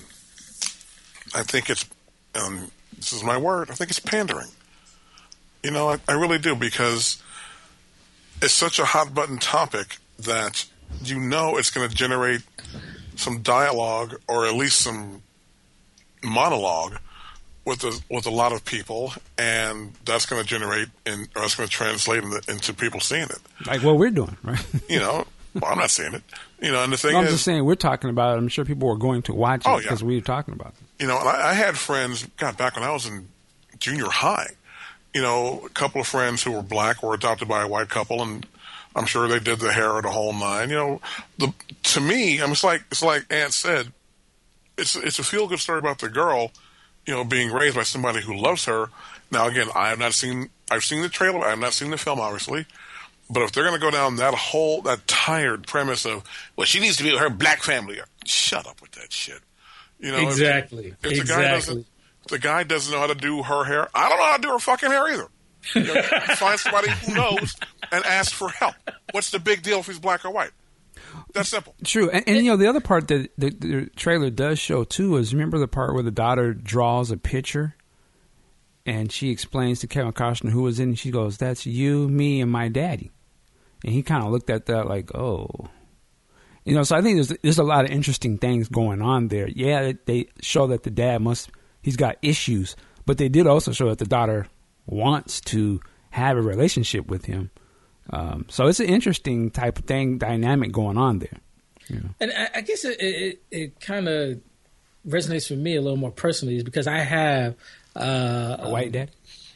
it's, this is my word, I think it's pandering. You know, I really do, because it's such a hot button topic that you know it's going to generate some dialogue, or at least some monologue with a lot of people, and that's going to generate or that's going to translate into people seeing it. Like what we're doing, right? You know, well, I'm not seeing it. You know, and the thing I'm is, just saying we're talking about it. I'm sure people are going to watch it because we're talking about it. You know, and I had friends, God, back when I was in junior high, you know, a couple of friends who were black were adopted by a white couple, and I'm sure they did the hair or the whole nine. You know, to me, it's like Ant said, it's a feel good story about the girl, you know, being raised by somebody who loves her. Now, again, I've seen the trailer, I have not seen the film, obviously, but if they're going to go down that tired premise of, well, she needs to be with her black family, shut up with that shit. You know, exactly. If the guy doesn't know how to do her hair, I don't know how to do her fucking hair either. You know, find somebody who knows and ask for help. What's the big deal if he's black or white? That's simple. True. And you know, the other part that the trailer does show, too, is remember the part where the daughter draws a picture and she explains to Kevin Costner who was in it. She goes, that's you, me, and my daddy. And he kind of looked at that like, oh. You know, so I think there's a lot of interesting things going on there. Yeah, they show that the dad he's got issues, but they did also show that the daughter wants to have a relationship with him. So it's an interesting type of dynamic going on there. You know? And I guess it kind of resonates for me a little more personally is because I have a white daddy.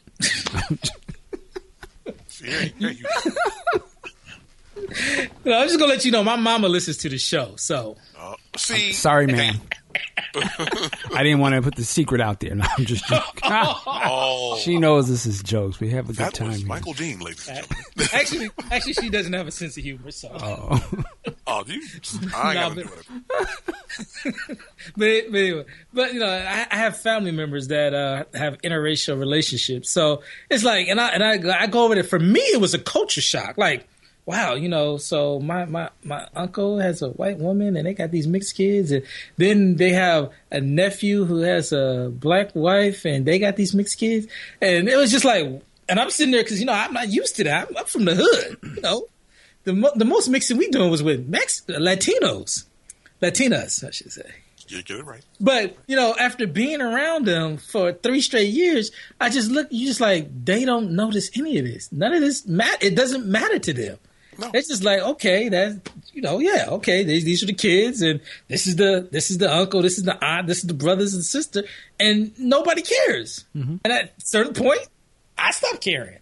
No, I'm just gonna let you know my mama listens to the show. So sorry, man. I didn't want to put the secret out there. No, I'm just joking. She knows this is jokes. We have a good time. That was Michael Dean, ladies and gentlemen. Actually, she doesn't have a sense of humor. So, I ain't gotta do it. But anyway, you know, I have family members that have interracial relationships. So it's like, and I go over there. For me, it was a culture shock. Like, wow, you know, so my uncle has a white woman and they got these mixed kids, and then they have a nephew who has a black wife and they got these mixed kids. And it was just like, and I'm sitting there because, you know, I'm not used to that. I'm from the hood, you know. The most mixing we doing was with Latinas, I should say. You get it right. But, you know, after being around them for 3 straight years, I just look, you just like, they don't notice any of this. None of this, it doesn't matter to them. No. It's just like, okay, that's, you know, yeah, okay, these are the kids, and this is the uncle, this is the aunt, this is the brothers and sister, and nobody cares. Mm-hmm. And at a certain point, I stopped caring.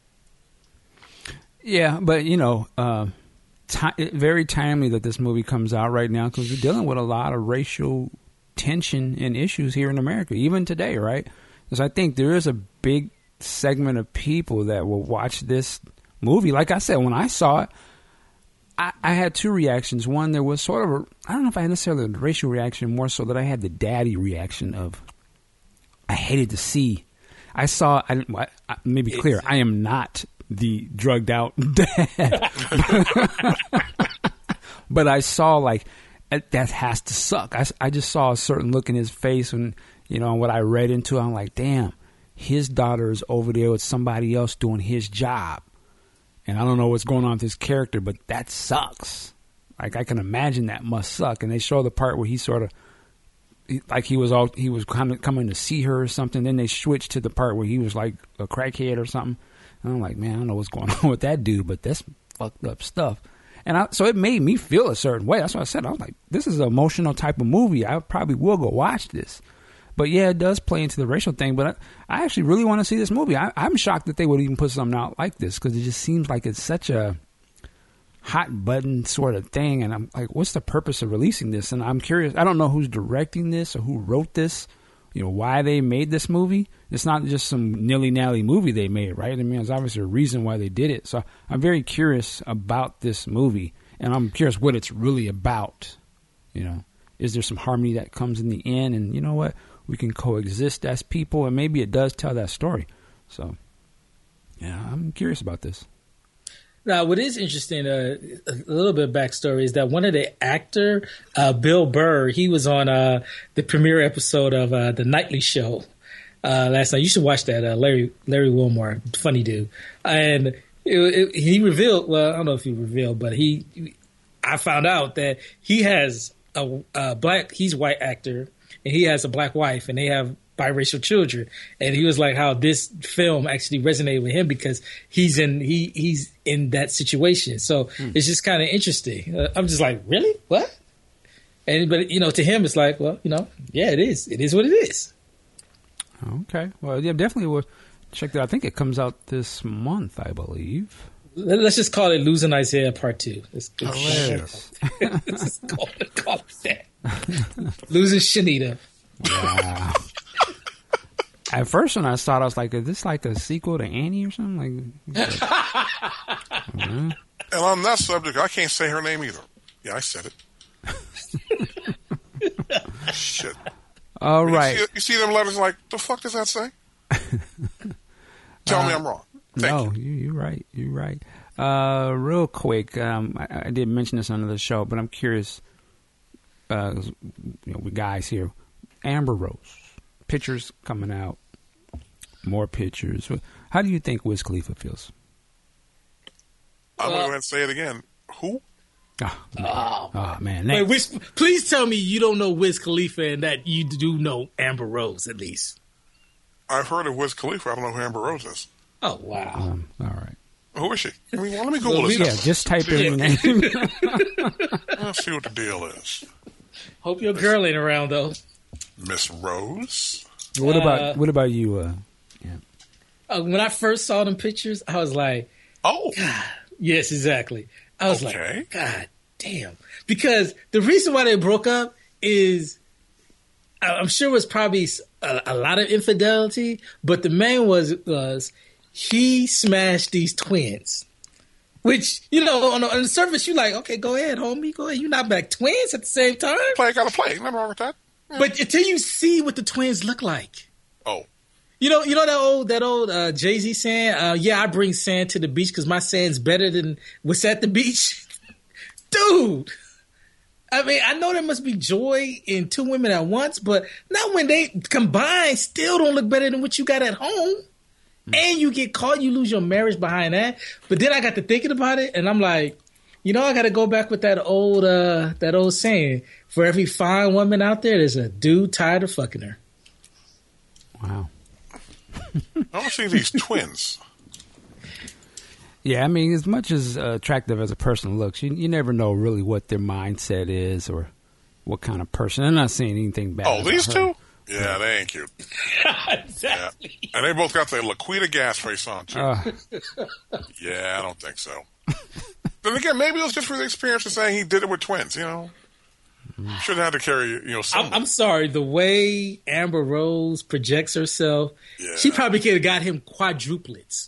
Yeah, but, you know, very timely that this movie comes out right now because we're dealing with a lot of racial tension and issues here in America, even today, right? Because I think there is a big segment of people that will watch this movie. Like I said, when I saw it, I had 2 reactions. One, there was sort of I don't know if I had necessarily the racial reaction, more so that I had the daddy reaction of, I hated to see. I saw, let me be clear, I am not the drugged out dad. But I saw like, that has to suck. I just saw a certain look in his face and, you know, what I read into it, I'm like, damn, his daughter is over there with somebody else doing his job. And I don't know what's going on with his character, but that sucks. Like, I can imagine that must suck. And they show the part where he sort of, like he was kind of coming to see her or something. Then they switched to the part where he was like a crackhead or something. And I'm like, man, I don't know what's going on with that dude, but that's fucked up stuff. And so it made me feel a certain way. That's what I said. I was like, this is an emotional type of movie. I probably will go watch this. But yeah, it does play into the racial thing. But I actually really want to see this movie. I'm shocked that they would even put something out like this because it just seems like it's such a hot button sort of thing. And I'm like, what's the purpose of releasing this? And I'm curious. I don't know who's directing this or who wrote this why they made this movie. It's not just some nilly-nally movie they made, right? I mean, there's obviously a reason why they did it. So I'm very curious about this movie, and I'm curious what it's really about. Is there some harmony that comes in the end? And you know what? We can coexist as people, and maybe it does tell that story. So, yeah, I'm curious about this. Now, what is interesting, a little bit of backstory, is that one of the actor, Bill Burr, he was on the premiere episode of The Nightly Show last night. You should watch that. Larry Wilmore, funny dude. And he revealed, well, I don't know if he revealed, but I found out that he has he's a white actor, and he has a black wife, and they have biracial children. And he was like how this film actually resonated with him because he's in that situation. So it's just kind of interesting. I'm just like, really? What? But to him, it's like, well, yeah, it is. It is what it is. Okay. Well, yeah, definitely we'll check that. I think it comes out this month, I believe. Let's just call it Losing Isaiah Part 2. Hilarious. Let's just call it that. Losing Shanita. Wow. At first, when I saw it, I was like, is this like a sequel to Annie or something? And on that subject, I can't say her name either. Yeah, I said it. Shit. All right. You see them letters like, the fuck does that say? Tell me I'm wrong. Thank you. You're right. You're right. Real quick, I did mention this on the show, but I'm curious, with guys here. Amber Rose. Pictures coming out. More pictures. How do you think Wiz Khalifa feels? I'm going to go ahead and say it again. Who? Oh, man. Wait, please tell me you don't know Wiz Khalifa and that you do know Amber Rose, at least. I've heard of Wiz Khalifa. I don't know who Amber Rose is. Oh, wow. All right. Who is she? I mean, let me Google this. Yeah, just type in her name. Let's see what the deal is. Hope your girl ain't around, though. Miss Rose? What about you? When I first saw them pictures, I was like, oh. God. Yes, exactly. I was like, God damn. Because the reason why they broke up is, I'm sure it was probably a lot of infidelity, but the main was he smashed these twins. Which, on the surface, you're like, okay, go ahead, homie, go ahead. You're not back twins at the same time. Gotta play. Nothing wrong with that. But until you see what the twins look like. Oh. You know that old Jay-Z saying, yeah, I bring sand to the beach because my sand's better than what's at the beach? Dude! I mean, I know there must be joy in two women at once, but not when they combine still don't look better than what you got at home. And you get caught, you lose your marriage behind that. But then I got to thinking about it, and I'm like, I got to go back with that old saying, for every fine woman out there, there's a dude tired of fucking her. Wow. I don't see these twins. Yeah, I mean, as much as attractive as a person looks, you never know really what their mindset is or what kind of person. I'm not saying anything bad. Oh, these two? Yeah, they ain't cute. Exactly. Yeah. And they both got the Laquita gas face on, too. Yeah, I don't think so. Then again, maybe it was just for the experience of saying he did it with twins, Shouldn't have to carry, I'm sorry. The way Amber Rose projects herself, she probably could have got him quadruplets.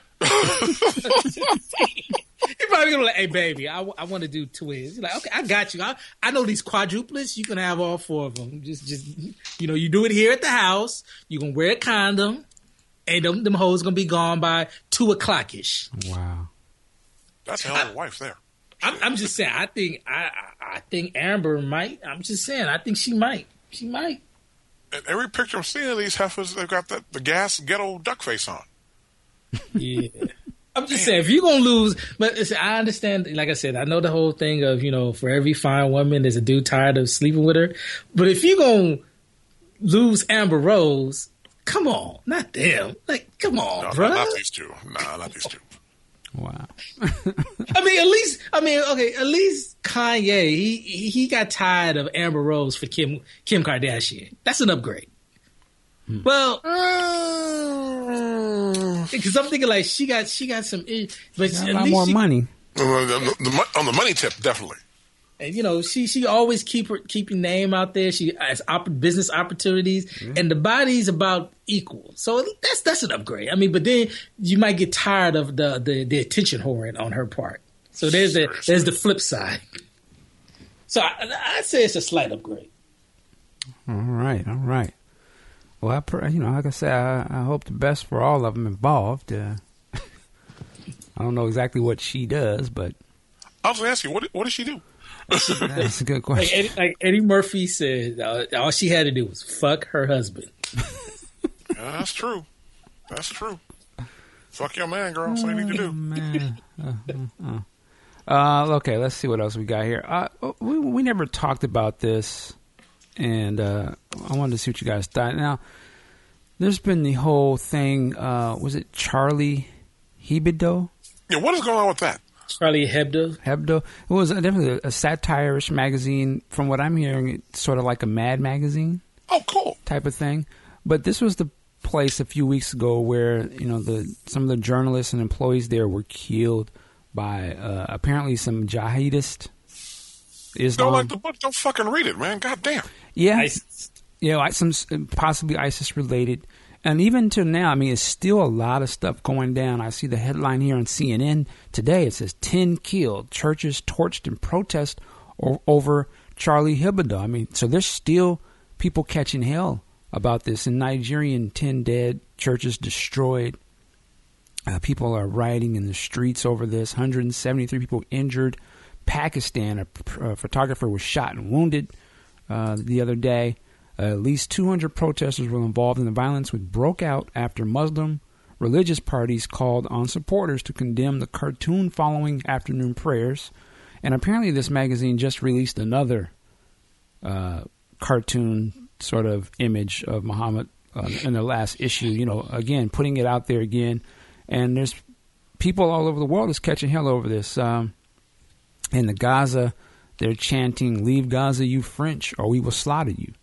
He probably gonna be like, hey, baby, I want to do twins. You're like, okay, I got you. I know these quadruplets. You can have all four of them. Just you do it here at the house. You can wear a condom, and them hoes gonna be gone by 2:00-ish. Wow, that's a hell of a wife there. I'm just saying. I think Amber might. I'm just saying. I think she might. She might. And every picture I'm seeing of these heifers, they've got the gas ghetto duck face on. Yeah. I'm just saying, if you're going to lose, but I understand, like I said, I know the whole thing of, for every fine woman, there's a dude tired of sleeping with her. But if you're going to lose Amber Rose, come on, not them. Like, come on, bro. Not these two. Nah, not these two. Wow. at least Kanye, he got tired of Amber Rose for Kim Kardashian. That's an upgrade. Well, because I'm thinking like she got some, but a lot more money. On the money tip, definitely. And she always keep your name out there. She has business opportunities, and the body's about equal. So that's an upgrade. I mean, but then you might get tired of the attention whoring on her part. So there's the flip side. So I'd say it's a slight upgrade. All right. Well, like I said, I hope the best for all of them involved. I don't know exactly what she does, but I was going to ask you, what does she do? That's a good question. Like Eddie Murphy said, all she had to do was fuck her husband. That's true. Fuck your man, girl. That's what you need to do. Man. Okay, let's see what else we got here. We never talked about this, and I wanted to see what you guys thought. Now, there's been the whole thing. Was it Charlie Hebdo? Yeah, what is going on with that? Charlie Hebdo. It was definitely a satire-ish magazine. From what I'm hearing, it's sort of like a Mad magazine. Oh, cool. Type of thing. But this was the place a few weeks ago where some of the journalists and employees there were killed by apparently some jihadist Islam. Don't like the book. Don't fucking read it, man. God damn. Yeah. ISIS. Some possibly ISIS related. And even to now, I mean, it's still a lot of stuff going down. I see the headline here on CNN today. It says 10 killed, churches torched in protest over Charlie Hebdo. I mean, so there's still people catching hell about this. In Nigeria, 10 dead, churches destroyed. People are rioting in the streets over this. 173 people injured. Pakistan, a photographer was shot and wounded the other day. At least 200 protesters were involved in the violence, which broke out after Muslim religious parties called on supporters to condemn the cartoon following afternoon prayers. And apparently this magazine just released another cartoon sort of image of Muhammad in the last issue, again, putting it out there again. And there's people all over the world is catching hell over this. In the Gaza, they're chanting, "Leave Gaza, you French, or we will slaughter you."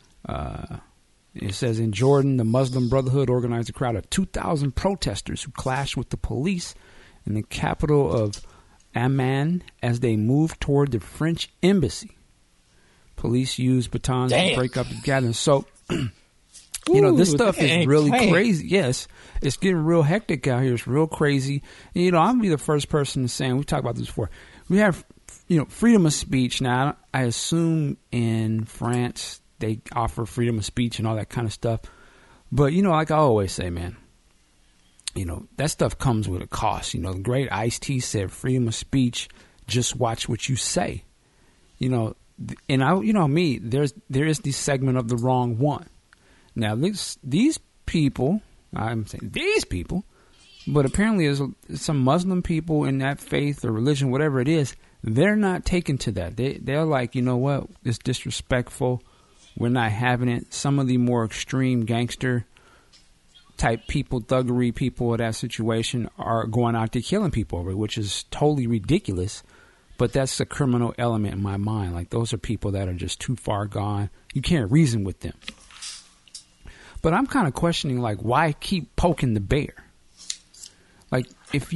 It says in Jordan, the Muslim Brotherhood organized a crowd of 2,000 protesters who clashed with the police in the capital of Amman as they moved toward the French embassy. Police used batons to break up the gathering. So, this stuff is really crazy. Yes, it's getting real hectic out here. It's real crazy. And, I'm going to be the first person to say, and we've talked about this before, we have, freedom of speech. Now, I assume in France they offer freedom of speech and all that kind of stuff. But, like I always say, man, that stuff comes with a cost. The great Ice-T said, freedom of speech, just watch what you say. And there is the segment of the wrong one. Now, these people, I'm saying these people, but apparently there's some Muslim people in that faith or religion, whatever it is, they're not taken to that. They're like, you know what, it's disrespectful. We're not having it. Some of the more extreme gangster type people, thuggery people of that situation are going out there killing people over it, which is totally ridiculous. But that's a criminal element in my mind. Like, those are people that are just too far gone. You can't reason with them. But I'm kind of questioning, like, why keep poking the bear? Like, if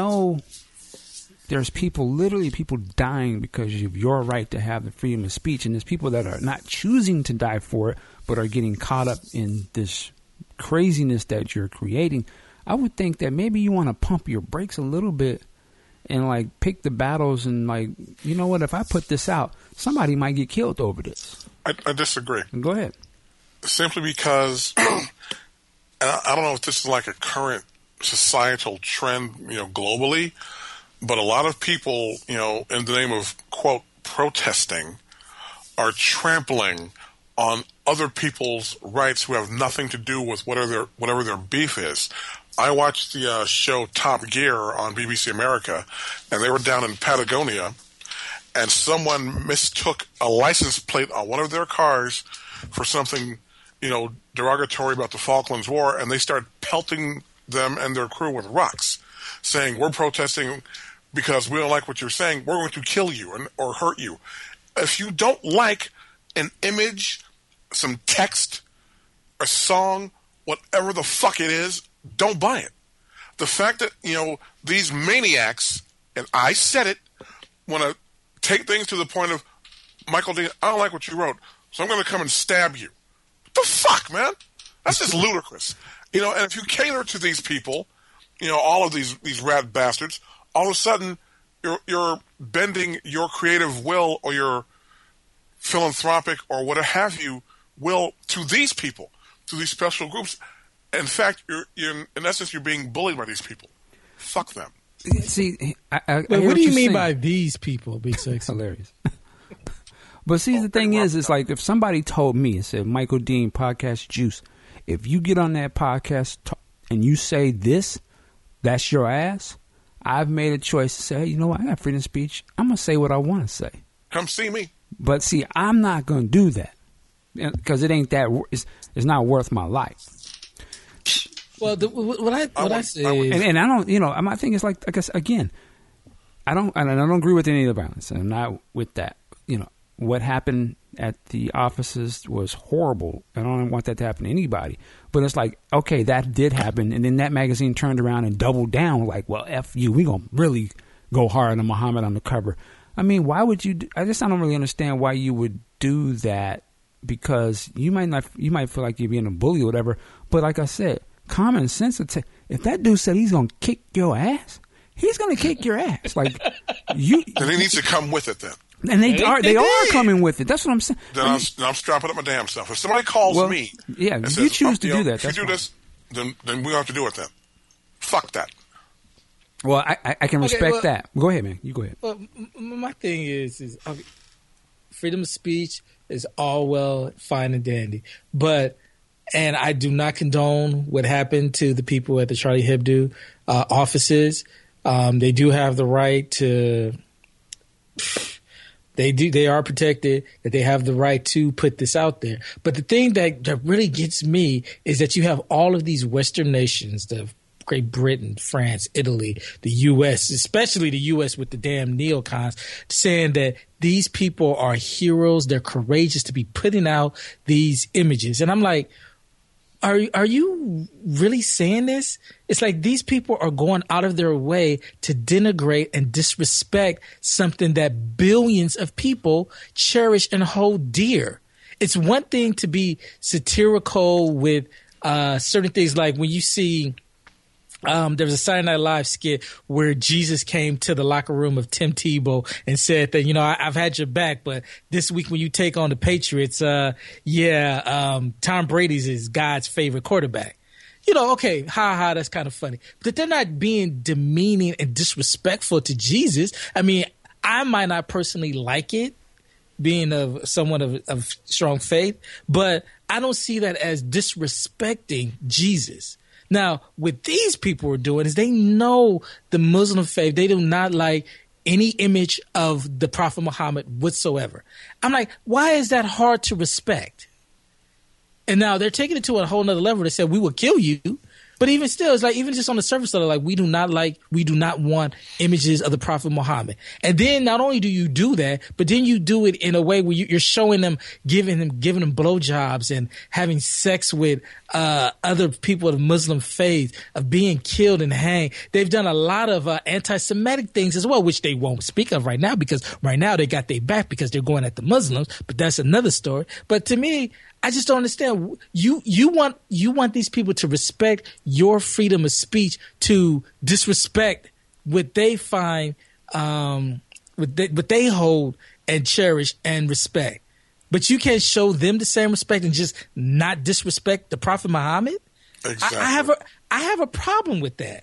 there's literally people dying because of your right to have the freedom of speech, and there's people that are not choosing to die for it, but are getting caught up in this craziness that you're creating, I would think that maybe you want to pump your brakes a little bit and, like, pick the battles and, like, you know what, if I put this out, somebody might get killed over this. I disagree. Go ahead. Simply because, and I don't know if this is like a current societal trend, globally, but a lot of people, in the name of, quote, protesting, are trampling on other people's rights who have nothing to do with whatever their beef is. I watched the show Top Gear on BBC America, and they were down in Patagonia, and someone mistook a license plate on one of their cars for something, derogatory about the Falklands War, and they started pelting them and their crew with rocks, saying, "We're protesting because we don't like what you're saying. We're going to kill you or hurt you." If you don't like an image, some text, a song, whatever the fuck it is, don't buy it. The fact that, these maniacs, and I said it, want to take things to the point of, Michael Dean, I don't like what you wrote, so I'm going to come and stab you. What the fuck, man? That's just ludicrous. You know, and if you cater to these people, you know, all of these rat bastards, all of a sudden you're bending your creative will or your philanthropic or whatever have you will to these people, to these special groups. In fact, you're in essence, you're being bullied by these people. Fuck them. See, what do you mean by these people? Big Sexy? Hilarious. But see, the thing is, it's like if somebody told me and said, Michael Dean, Podcast Juice, if you get on that podcast and you say this, that's your ass. I've made a choice to say, hey, you know what? I got freedom of speech. I'm going to say what I want to say. Come see me. But see, I'm not going to do that because it ain't that. It's not worth my life. Well, what I say is, and I don't, you know, my thing is like I guess again, I don't agree with any of the violence, and I'm not with that. You know, what happened at the offices was horrible. I don't want that to happen to anybody. But it's like, okay, that did happen, and then that magazine turned around and doubled down, like, well, F you, we gonna really go hard on Muhammad on the cover. I mean, why would you? I don't really understand why you would do that, because you might feel like you're being a bully or whatever. But like I said, common sense would say, if that dude said he's gonna kick your ass, he's gonna kick your ass. Like you, then he needs to come with it then. And they are coming with it. That's what I'm saying. Then I'm strapping up my damn self. If somebody calls me, yeah, and you says, choose to do that. If you do this, then we have to do it. Then, fuck that. Well, I can respect that. Go ahead, man. You go ahead. Well, my thing is okay, freedom of speech is all well, fine and dandy, and I do not condone what happened to the people at the Charlie Hebdo offices. They do have the right to. They are protected, that they have the right to put this out there. But the thing that really gets me is that you have all of these Western nations, the Great Britain, France, Italy, the U.S., especially the U.S. with the damn neocons, saying that these people are heroes. They're courageous to be putting out these images. And I'm like, are you really saying this? It's like these people are going out of their way to denigrate and disrespect something that billions of people cherish and hold dear. It's one thing to be satirical with certain things, like when you see there was a Saturday Night Live skit where Jesus came to the locker room of Tim Tebow and said that, you know, I've had your back, but this week when you take on the Patriots, Tom Brady's is God's favorite quarterback. You know, okay, that's kind of funny. But they're not being demeaning and disrespectful to Jesus. I mean, I might not personally like it, being of someone of strong faith, but I don't see that as disrespecting Jesus. Now, what these people are doing is they know the Muslim faith. They do not like any image of the Prophet Muhammad whatsoever. I'm like, why is that hard to respect? And now they're taking it to a whole nother level. They said, we will kill you. But even still, it's like, even just on the surface of it, like, we do not want images of the Prophet Muhammad. And then not only do you do that, but then you do it in a way where you're showing them, giving them blowjobs and having sex with other people of the Muslim faith, of being killed and hanged. They've done a lot of anti-Semitic things as well, which they won't speak of right now, because right now they got their back because they're going at the Muslims. But that's another story. But to me, I just don't understand. You want these people to respect your freedom of speech, to disrespect what they find, what they hold and cherish and respect. But you can't show them the same respect and just not disrespect the Prophet Muhammad. Exactly. I have a problem with that.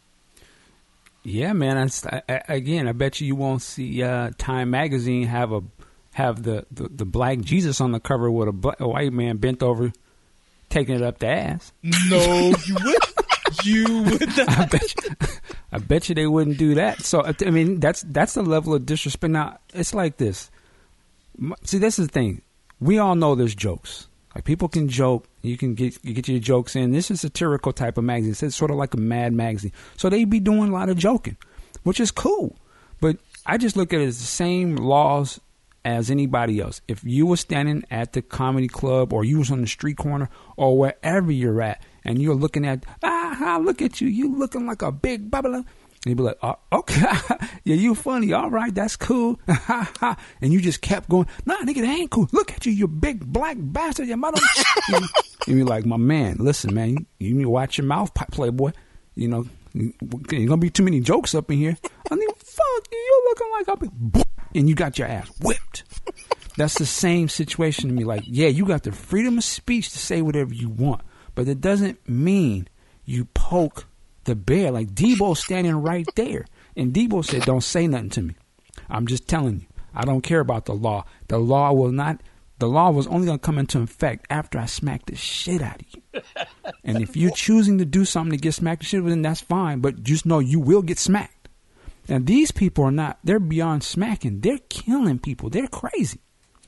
Yeah, man. I bet you won't see Time Magazine have the black Jesus on the cover with a white man bent over, taking it up the ass. No, you would. You would not. I bet you they wouldn't do that. So I mean, that's the level of disrespect. Now it's like this. See, this is the thing. We all know there's jokes. Like, people can joke. You get your jokes in. This is a satirical type of magazine. It's sort of like a Mad magazine. So they be doing a lot of joking, which is cool. But I just look at it as the same laws as anybody else. If you were standing at the comedy club, or you was on the street corner, or wherever you're at, and you're looking at, look at you looking like a big bubble, And he'd be like, oh, okay, yeah, you funny. All right, that's cool. And you just kept going, nah, nigga, that ain't cool. Look at you, you big black bastard. Your mother. And you're like, my man, listen, man, you need to watch your mouth, Playboy. You know, you're going to be too many jokes up in here. I mean, fuck, you're looking like a and you got your ass whipped. That's the same situation to me. Like, yeah, you got the freedom of speech to say whatever you want, but it doesn't mean you poke the bear. Like Debo standing right there, and Debo said, "Don't say nothing to me. I'm just telling you. I don't care about the law. The law will not. The law was only going to come into effect after I smacked the shit out of you. And if you're choosing to do something to get smacked the shit, then that's fine. But just know you will get smacked. And these people are not. They're beyond smacking. They're killing people. They're crazy.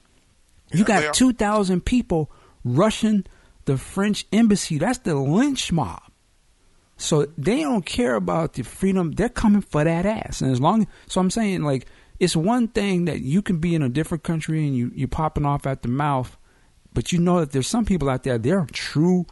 You got 2,000 people rushing the French embassy. That's the lynch mob. So they don't care about the freedom. They're coming for that ass. And so I'm saying, like, it's one thing that you can be in a different country and you're popping off at the mouth, but you know that there's some people out there, they're true.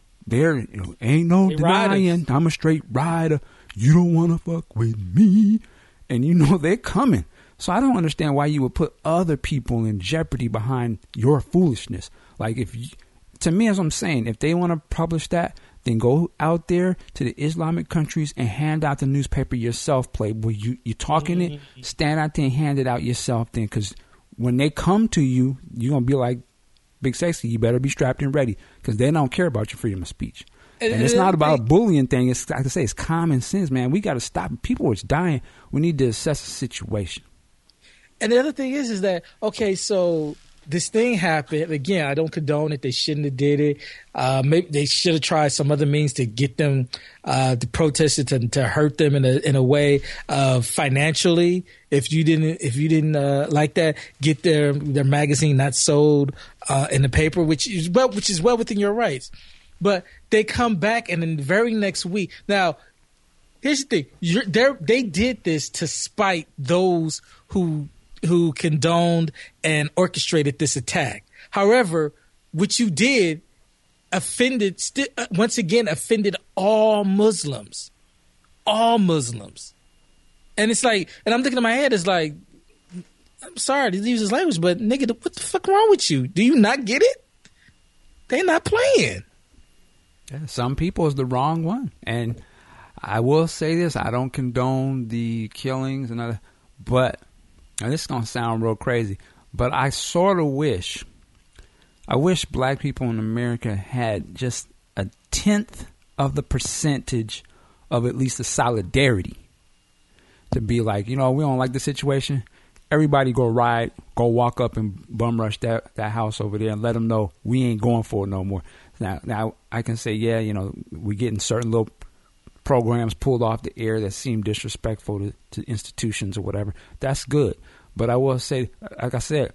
Ain't no denying. I'm a straight rider. You don't want to fuck with me. And you know they're coming. So I don't understand why you would put other people in jeopardy behind your foolishness. Like, to me, as I'm saying, if they want to publish that, then go out there to the Islamic countries and hand out the newspaper yourself, Playboy. You talking it, stand out there and hand it out yourself then, because when they come to you, you're going to be like, Big Sexy, you better be strapped and ready, because they don't care about your freedom of speech. And it's not about a bullying thing. It's, like I say, it's common sense, man. We got to stop. People are dying. We need to assess the situation. And the other thing is that, okay, so this thing happened. Again, I don't condone it. They shouldn't have did it. Maybe they should have tried some other means to get them, the protesters to hurt them in a way, financially. If you didn't like that, get their magazine not sold, in the paper, which is well within your rights. But they come back and then the very next week. Now, here's the thing. They did this to spite those who condoned and orchestrated this attack. However, what you did offended all Muslims. All Muslims. And it's like, and I'm thinking in my head, it's like, I'm sorry to use this language, but nigga, what the fuck wrong with you? Do you not get it? They're not playing. Yeah, some people is the wrong one. And I will say this, I don't condone the killings and other, but, and this is going to sound real crazy, but I sort of wish black people in America had just 1/10 of the percentage of at least the solidarity to be like, you know, we don't like the situation. Everybody go walk up and bum rush that house over there and let them know we ain't going for it no more. Now I can say, yeah, you know, we're getting certain little programs pulled off the air that seem disrespectful to institutions or whatever. That's good. But I will say, like I said,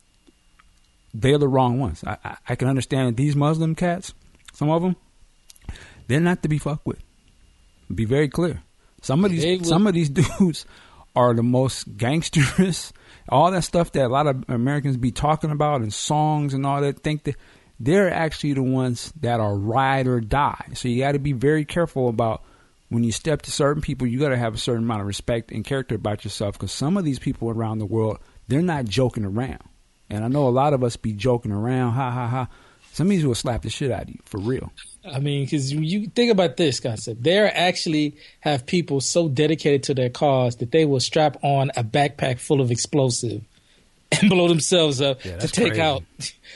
they're the wrong ones. I can understand that these Muslim cats, some of them, they're not to be fucked with. Be very clear. Some of these dudes are the most gangsterous, all that stuff that a lot of Americans be talking about in songs and all that. Think that they're actually the ones that are ride or die. So you got to be very careful about when you step to certain people. You got to have a certain amount of respect and character about yourself, because some of these people around the world, they're not joking around. And I know a lot of us be joking around, ha ha ha. Some of these will slap the shit out of you for real. I mean, because you think about this concept, they actually have people so dedicated to their cause that they will strap on a backpack full of explosive and blow themselves up to take crazy. Out.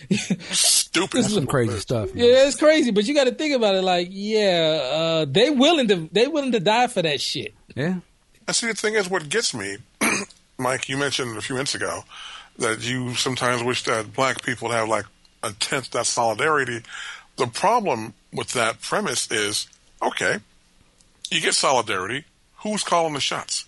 Stupid. That's some crazy stuff. Man. Yeah, it's crazy, but you got to think about it. Like, yeah, they willing to die for that shit. Yeah. And see, the thing is, what gets me, Mike, you mentioned a few minutes ago that you sometimes wish that black people have like 1/10 that solidarity. The problem with that premise is, okay, you get solidarity. Who's calling the shots?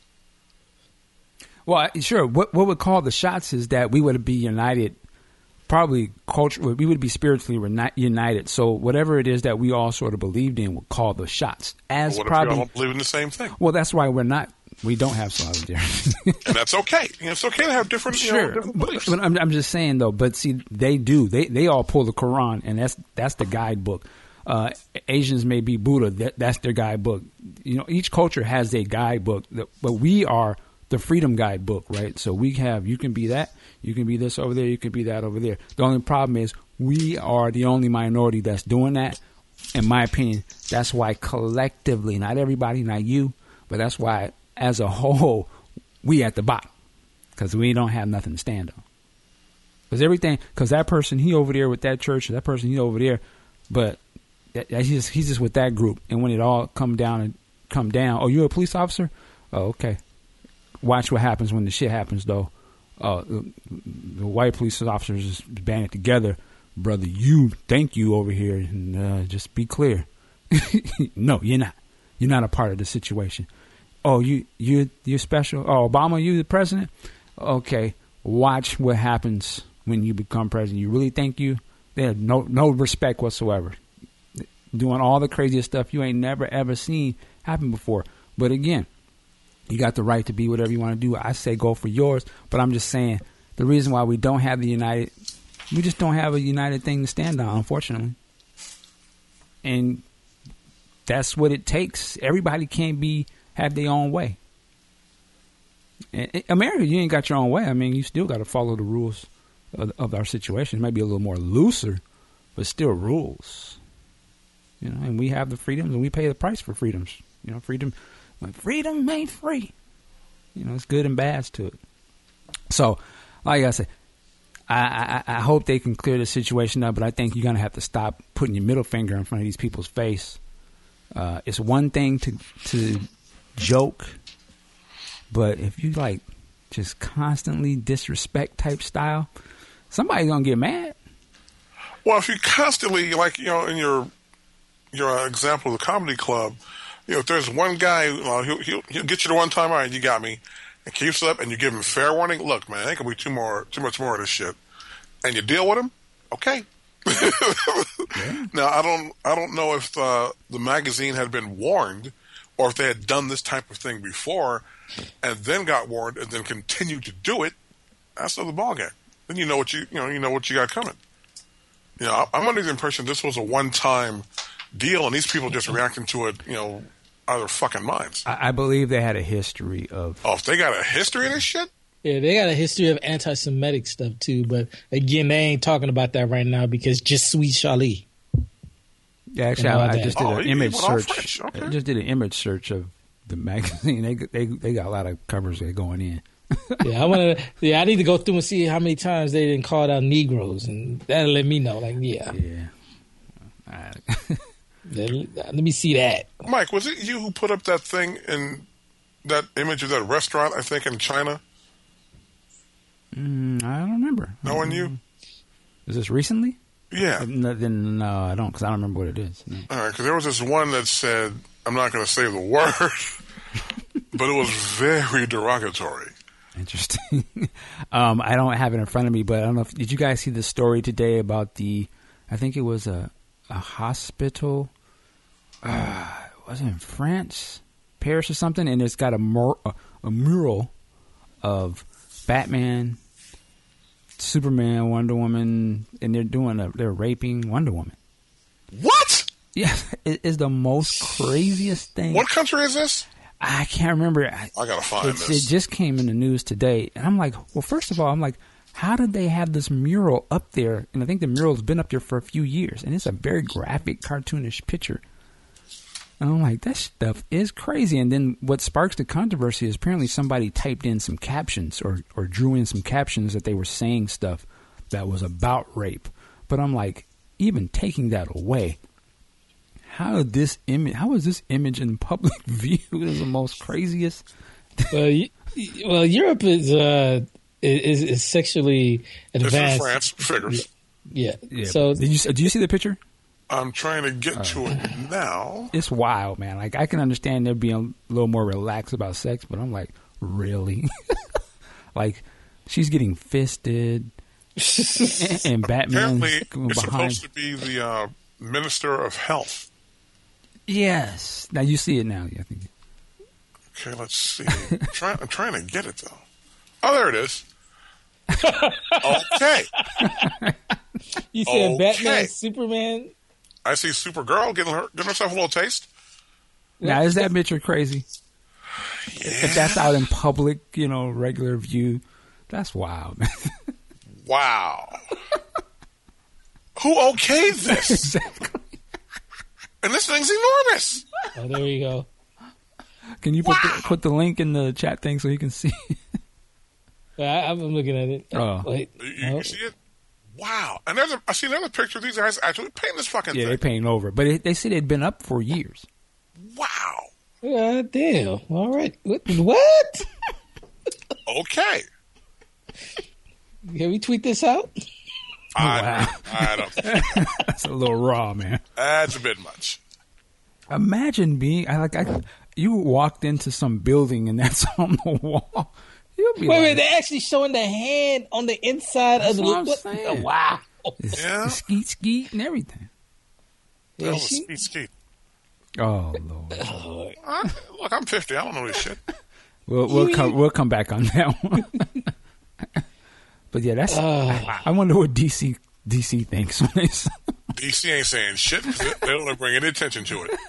Well, sure. What would call the shots is that we would be united, probably culturally. We would be spiritually united. So whatever it is that we all sort of believed in would call the shots. As what probably, if we all don't believe in the same thing? Well, that's why we don't have solidarity. And that's okay. It's okay to have different, different beliefs. But I'm just saying though. But see, they do. They all pull the Quran, and that's the guidebook. Asians may be Buddha. That's their guidebook. You know, each culture has a guidebook, but we are the freedom guidebook, right? So we have, you can be that, you can be this over there, you can be that over there. The only problem is we are the only minority that's doing that. In my opinion, that's why collectively, not everybody, not you, but that's why as a whole, we at the bottom, because we don't have nothing to stand on. Because that person, he over there with that church, that person, he over there, but he's just with that group. And when it all come down, oh, you're a police officer? Oh, okay. Watch what happens when the shit happens, though. The white police officers just band it together. Brother, thank you over here, and just be clear. No, you're not. You're not a part of the situation. Oh, you're special. Oh, Obama, you the president? Okay, watch what happens when you become president. You really think they have no respect whatsoever. Doing all the craziest stuff you ain't never ever seen happen before. But again, you got the right to be whatever you want to do. I say go for yours, but I'm just saying the reason why we don't have we just don't have a united thing to stand on, unfortunately. And that's what it takes. Everybody can't have their own way. In America, you ain't got your own way. I mean, you still got to follow the rules of our situation. It might be a little more looser, but still rules. You know, and we have the freedoms, and we pay the price for freedoms. You know, freedom ain't free. You know, it's good and bad to it. So, like I said, I hope they can clear the situation up, but I think you're going to have to stop putting your middle finger in front of these people's face. It's one thing to joke, but if you like just constantly disrespect type style, somebody's going to get mad. Well, if you constantly, like, you know, in your example of the comedy club, you know, if there's one guy, he'll get you to one time, all right, you got me, and keeps it up, and you give him fair warning. Look, man, ain't gonna be too much more of this shit, and you deal with him. Okay. Yeah. Now, I don't know if the magazine had been warned, or if they had done this type of thing before, and then got warned, and then continued to do it. That's another ballgame. Then you know what you got coming. You know, I'm under the impression this was a one-time deal, and these people just reacting to it, you know, out of their fucking minds. I believe they had a history of... Oh, if they got a history of this shit? Yeah, they got a history of anti-Semitic stuff, too. But, again, they ain't talking about that right now because just sweet Charlie. Yeah, actually, I just did an image search. Okay. I just did an image search of the magazine. They got a lot of covers that are going in. I need to go through and see how many times they didn't call out Negroes, and that'll let me know. Like, yeah. All right. Let me see that. Mike, was it you who put up that thing in that image of that restaurant, I think, in China? I don't remember. No one you? Is this recently? Yeah. Then no, I don't, because I don't remember what it is. No. All right, because there was this one that said, I'm not going to say the word, but it was very derogatory. Interesting. I don't have it in front of me, but I don't know. Did you guys see the story today about I think it was a hospital, was it in France, Paris or something, and it's got a mural of Batman, Superman, Wonder Woman, and they're raping Wonder Woman. What? Yeah, it is the most craziest thing. What country is this? I can't remember. I gotta find this. It just came in the news today, and I'm like, well, first of all, how did they have this mural up there? And I think the mural's been up there for a few years, and it's a very graphic, cartoonish picture. And I'm like, that stuff is crazy. And then what sparks the controversy is apparently somebody typed in some captions or drew in some captions that they were saying stuff that was about rape. But I'm like, even taking that away, how is this image in public view? It is the most craziest. Well, Europe is sexually advanced. It's in France, figures. Yeah. So do you see the picture? I'm trying to get to it now. It's wild, man. Like, I can understand they're being a little more relaxed about sex, but I'm like, really? Like, she's getting fisted, and Batman apparently it's behind. supposed to be the Minister of Health. Yes. Now you see it now. I think. Okay, let's see. I'm trying to get it though. Oh, there it is. Okay. You said Batman, Superman. I see Supergirl getting herself a little taste. Now, is that bitch crazy? Yeah. If that's out in public, regular view, that's wild, man. Wow. Who okayed this? Exactly. And this thing's enormous. Oh, there you go. Can you put the link in the chat thing so you can see? I'm looking at it. Oh. Wait. You see it? Wow. And I see another picture of these guys actually painting this fucking thing. Yeah, they're painting over. But they said it'd been up for years. Wow. God damn. All right. What? Okay. Can we tweet this out? Wow. I don't. That's a little raw, man. That's a bit much. Imagine being you walked into some building and that's on the wall. You'll be wait, they're actually showing the hand on the inside of the. What I'm saying. Wow. Yeah. Skeet and everything. That was skeet. Oh Lord. Look, I'm 50. I don't know this shit. We'll come back on that one. But yeah, that's. I wonder what DC thinks when they. DC ain't saying shit because they don't bring any attention to it.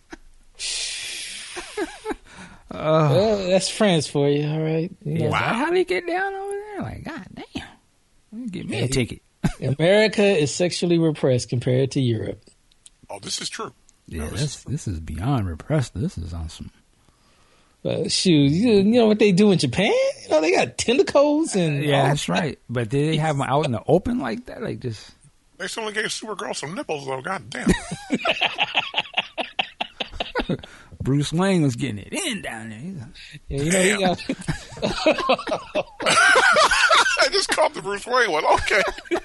That's France for you, all right? Yeah. Wow. How they get down over there? Like, god damn. Give me a ticket. America is sexually repressed compared to Europe. Oh, this is true. Yeah, this is beyond repressed. This is awesome. Shoot, you know what they do in Japan? They got tentacles and that's right. But did they have them out in the open like that? Like just they only gave Supergirl some nipples though. God damn. Bruce Wayne was getting it in down there. Yeah, I just caught the Bruce Wayne one. Okay.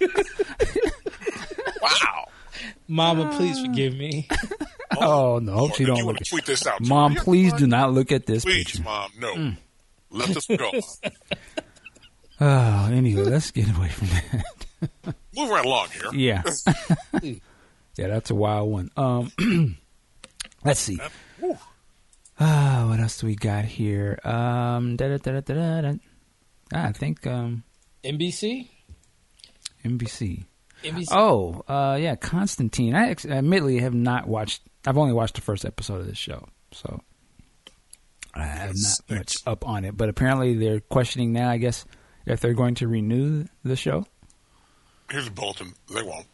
Wow. Mama, please forgive me. Oh no, she don't look. Tweet this out, Mom. Please do not look at this please, picture. Mom. No, let this go. Oh, anyway, let's get away from that. Move right along here. Yeah, yeah, that's a wild one. Let's see. What else do we got here? I think NBC. Oh, yeah, Constantine. I admittedly have not watched. I've only watched the first episode of this show, so I have not much up on it. But apparently, they're questioning now. I guess if they're going to renew the show. Here's a bulletin. They won't.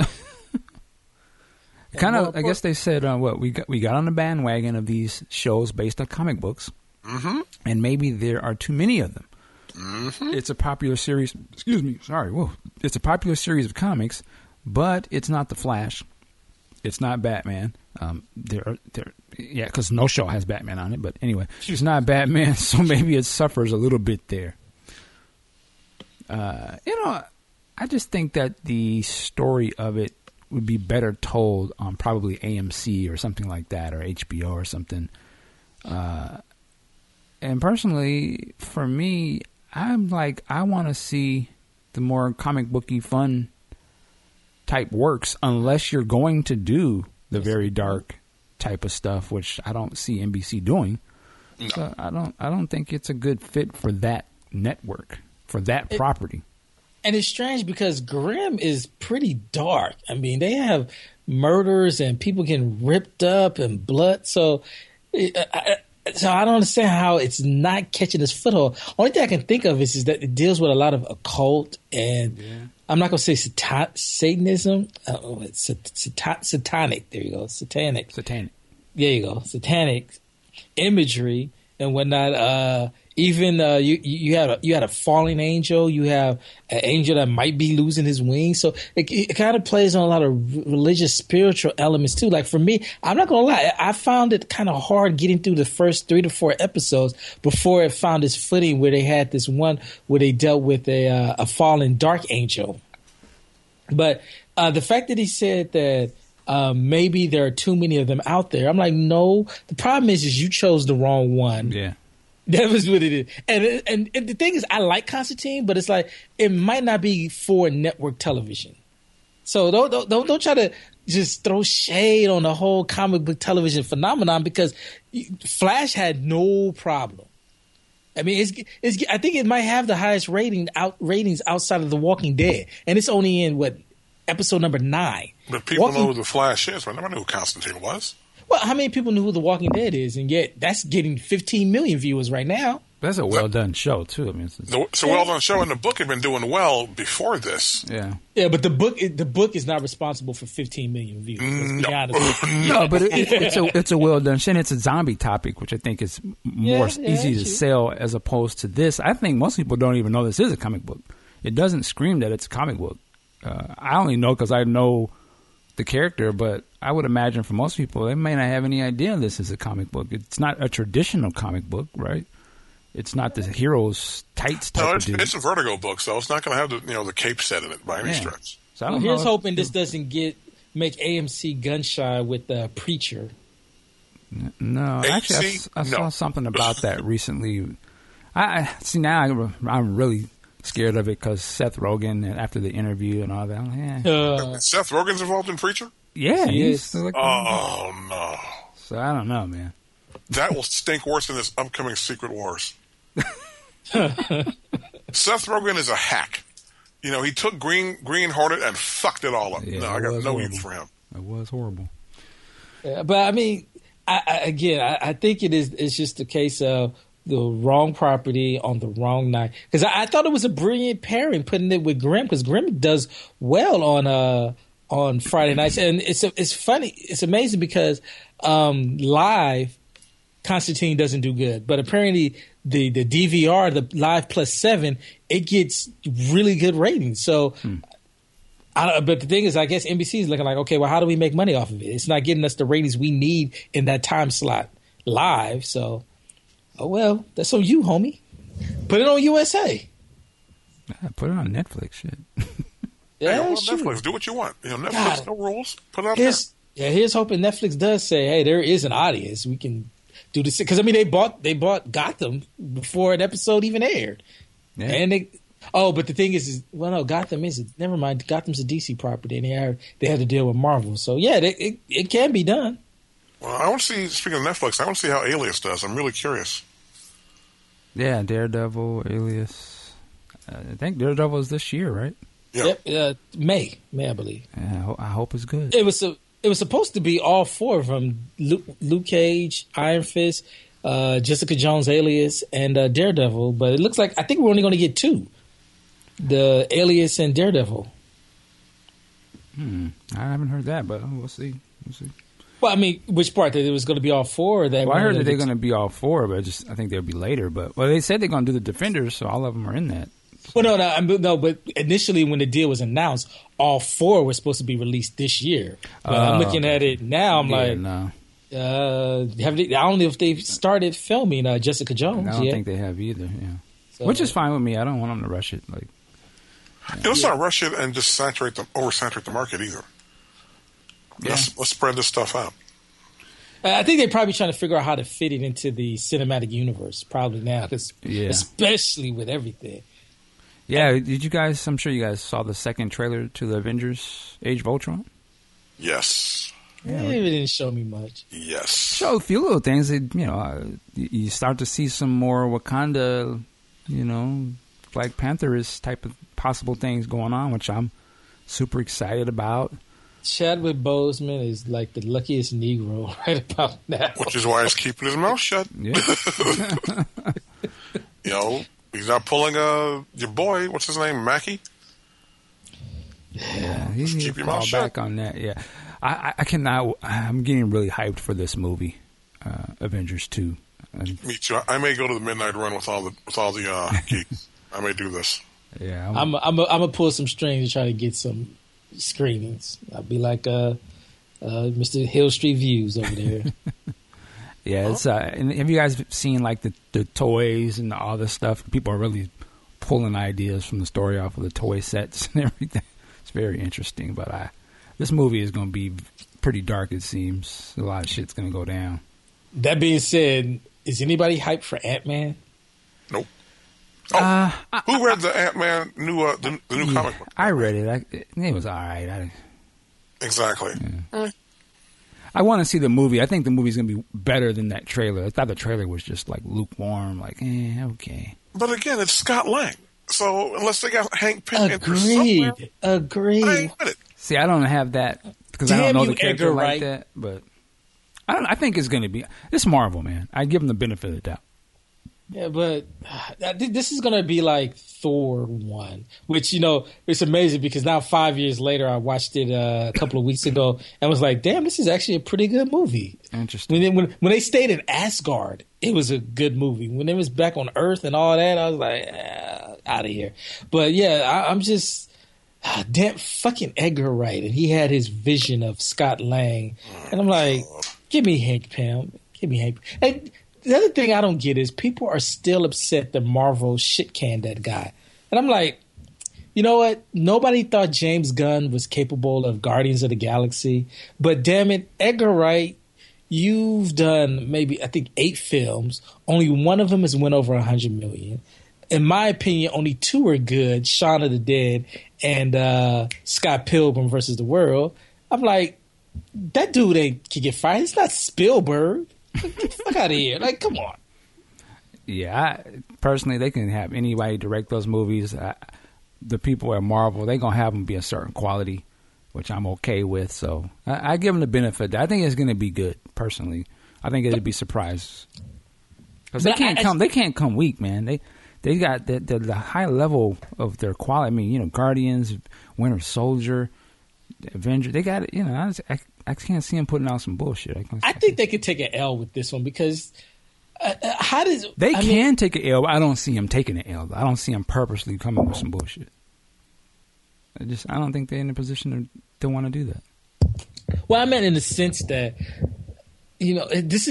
Kind of. I guess they said we got on the bandwagon of these shows based on comic books, and maybe there are too many of them. It's a popular series. Excuse me. Sorry. Whoa. It's a popular series of comics, but it's not The Flash. It's not Batman. Because no show has Batman on it. But anyway, it's not Batman, so maybe it suffers a little bit there. I just think that the story of it would be better told on probably AMC or something like that, or HBO or something. And personally, for me, I'm like, I want to see the more comic booky fun type works, unless you're going to do the very dark type of stuff, which I don't see NBC doing. No. So I don't think it's a good fit for that network, for that property. And it's strange because Grimm is pretty dark. I mean, they have murders and people getting ripped up and blood. So I don't understand how it's not catching its foothold. Only thing I can think of is that it deals with a lot of occult and I'm not going to say Satanism. It's satanic. There you go. Satanic. There you go. Satanic imagery and whatnot. Even you had a falling angel. You have an angel that might be losing his wings. So it kind of plays on a lot of religious, spiritual elements too. Like for me, I'm not gonna lie, I found it kind of hard getting through the first 3 to 4 episodes before it found its footing. Where they had this one where they dealt with a fallen dark angel. But the fact that he said that maybe there are too many of them out there, I'm like, no. The problem is you chose the wrong one. Yeah. That was what it is. And the thing is, I like Constantine, but it's like, it might not be for network television. So don't try to just throw shade on the whole comic book television phenomenon, because Flash had no problem. I mean, I think it might have the highest ratings outside of The Walking Dead. And it's only in episode number 9. But people know who the Flash is, but nobody knew who Constantine was. Well, how many people knew who The Walking Dead is? And yet that's getting 15 million viewers right now. That's a well done show too. I mean, it's a well done show, and the book had been doing well before this. Yeah, but the book is not responsible for 15 million views. Let's be honest. No, but it's a well done show. And it's a zombie topic, which I think is more easy to sell as opposed to this. I think most people don't even know this is a comic book. It doesn't scream that it's a comic book. I only know because I know the character, but I would imagine for most people, they may not have any idea this is a comic book. It's not a traditional comic book, right? It's not the hero's tights type No, of dude. it's a Vertigo book, so it's not going to have the cape set in it by any stretch. So I don't here's know hoping this doesn't make AMC gun shy with Preacher. No, actually, I saw something about that recently. I see now. I'm really scared of it because Seth Rogen, and after the interview and all that, Seth Rogen's involved in Preacher? Yeah, he's like, oh no! So I don't know, man. That will stink worse than this upcoming Secret Wars. Seth Rogen is a hack. He took Green Hornet and fucked it all up. Yeah, no, I got no use for him. It was horrible. Yeah, but I mean, I think it's just a case of the wrong property on the wrong night. Because I thought it was a brilliant pairing putting it with Grimm, because Grimm does well on Friday nights, and it's funny. It's amazing because live Constantine doesn't do good, but apparently the DVR, the Live Plus 7, it gets really good ratings. So, but the thing is, I guess NBC is looking like, okay, well, how do we make money off of it? It's not getting us the ratings we need in that time slot live. So, oh well, that's on you, homie. Put it on USA. Yeah, put it on Netflix. Shit. Netflix, do what you want. Netflix, no rules. Put it out there. Yeah, here's hoping Netflix does say, hey, there is an audience. We can do this. Because, I mean, they bought Gotham before an episode even aired. Yeah. And but the thing is no, Gotham isn't. Never mind. Gotham's a DC property, and they have to deal with Marvel. So, yeah, it can be done. Well, I want to see, speaking of Netflix, I want to see how Alias does. I'm really curious. Yeah, Daredevil, Alias. I think Daredevil is this year, right? Yep. May, I believe. Yeah, I hope it's good. It was supposed to be all 4 from Luke Cage, Iron Fist, Jessica Jones, Alias, and Daredevil. But it looks like I think we're only going to get 2, the Alias and Daredevil. I haven't heard that, but we'll see. Well, I mean, which part? That it was going to be all 4? Or that I heard that they're going to be all 4, but I think they'll be later. But they said they're going to do the Defenders, so all of them are in that. Well, no. But initially, when the deal was announced, all 4 were supposed to be released this year. But I'm looking at it now. I'm no. I don't know if they've started filming Jessica Jones. I don't think they have either. Yeah, so, which is fine with me. I don't want them to rush it. Let's not rush it and just oversaturate the market either. Yeah. Let's spread this stuff out. I think they're probably trying to figure out how to fit it into the cinematic universe. Probably now, especially with everything. Yeah, did you guys? I'm sure you guys saw the second trailer to the Avengers: Age of Ultron. Yes. Yeah, it didn't show me much. Yes. Showed a few little things. You start to see some more Wakanda, Black Panther-ish type of possible things going on, which I'm super excited about. Chadwick Boseman is like the luckiest Negro right about now. Which is why he's keeping his mouth shut. Yeah. He's not pulling your boy, what's his name, Mackie? Yeah, he needs to fall back on that. Yeah, I cannot. I'm getting really hyped for this movie, Avengers 2. Me too. I may go to the midnight run with all the geeks. I may do this. Yeah, I'm gonna pull some strings to try to get some screenings. I'll be like Mr. Hill Street Views over there. Yeah, it's. And have you guys seen like the toys and all this stuff? People are really pulling ideas from the story off of the toy sets and everything. It's very interesting. But this movie is going to be pretty dark. It seems a lot of shit's going to go down. That being said, is anybody hyped for Ant-Man? Nope. Who read the Ant-Man the new comic book? I read it. It was all right. Exactly. Yeah. I want to see the movie. I think the movie's going to be better than that trailer. I thought the trailer was just like lukewarm, okay. But again, it's Scott Lang. So unless they got Hank Pym Agreed. I ain't with it. See, I don't have that because I don't know the character Edgar like Wright. that. But I think it's going to be. It's Marvel, man. I give them the benefit of the doubt. Yeah, but this is going to be like Thor 1, which, you know, it's amazing because now 5 years later, I watched it a couple of weeks ago and was like, damn, this is actually a pretty good movie. Interesting. When they stayed in Asgard, it was a good movie. When it was back on Earth and all that, I was like, out of here. But yeah, I'm just, damn, fucking Edgar Wright. And he had his vision of Scott Lang. And I'm like, give me Hank Pym. Give me Hank. And the other thing I don't get is people are still upset that Marvel shit canned that guy. And I'm like, you know what? Nobody thought James Gunn was capable of Guardians of the Galaxy. But damn it, Edgar Wright, you've done maybe, I think, 8 films. Only one of them has went over 100 million. In my opinion, only 2 are good, Shaun of the Dead and Scott Pilgrim versus the World. I'm like, that dude can get fired. It's not Spielberg. Get the fuck out of here. Like, come on. Yeah, personally, they can have anybody direct those movies. The people at Marvel, they're going to have them be a certain quality, which I'm okay with. So I give them the benefit. I think it's going to be good, personally. I think it'll be surprised. Because they can't come weak, man. They got the high level of their quality. I mean, you know, Guardians, Winter Soldier, Avenger. They got it. You know, I can't see them putting out some bullshit. I think they could take an L with this one because they can take an L, but I don't see them taking an L. I don't see them purposely coming with some bullshit. I don't think they're in a position to want to do that. Well, I meant in the sense that, you know,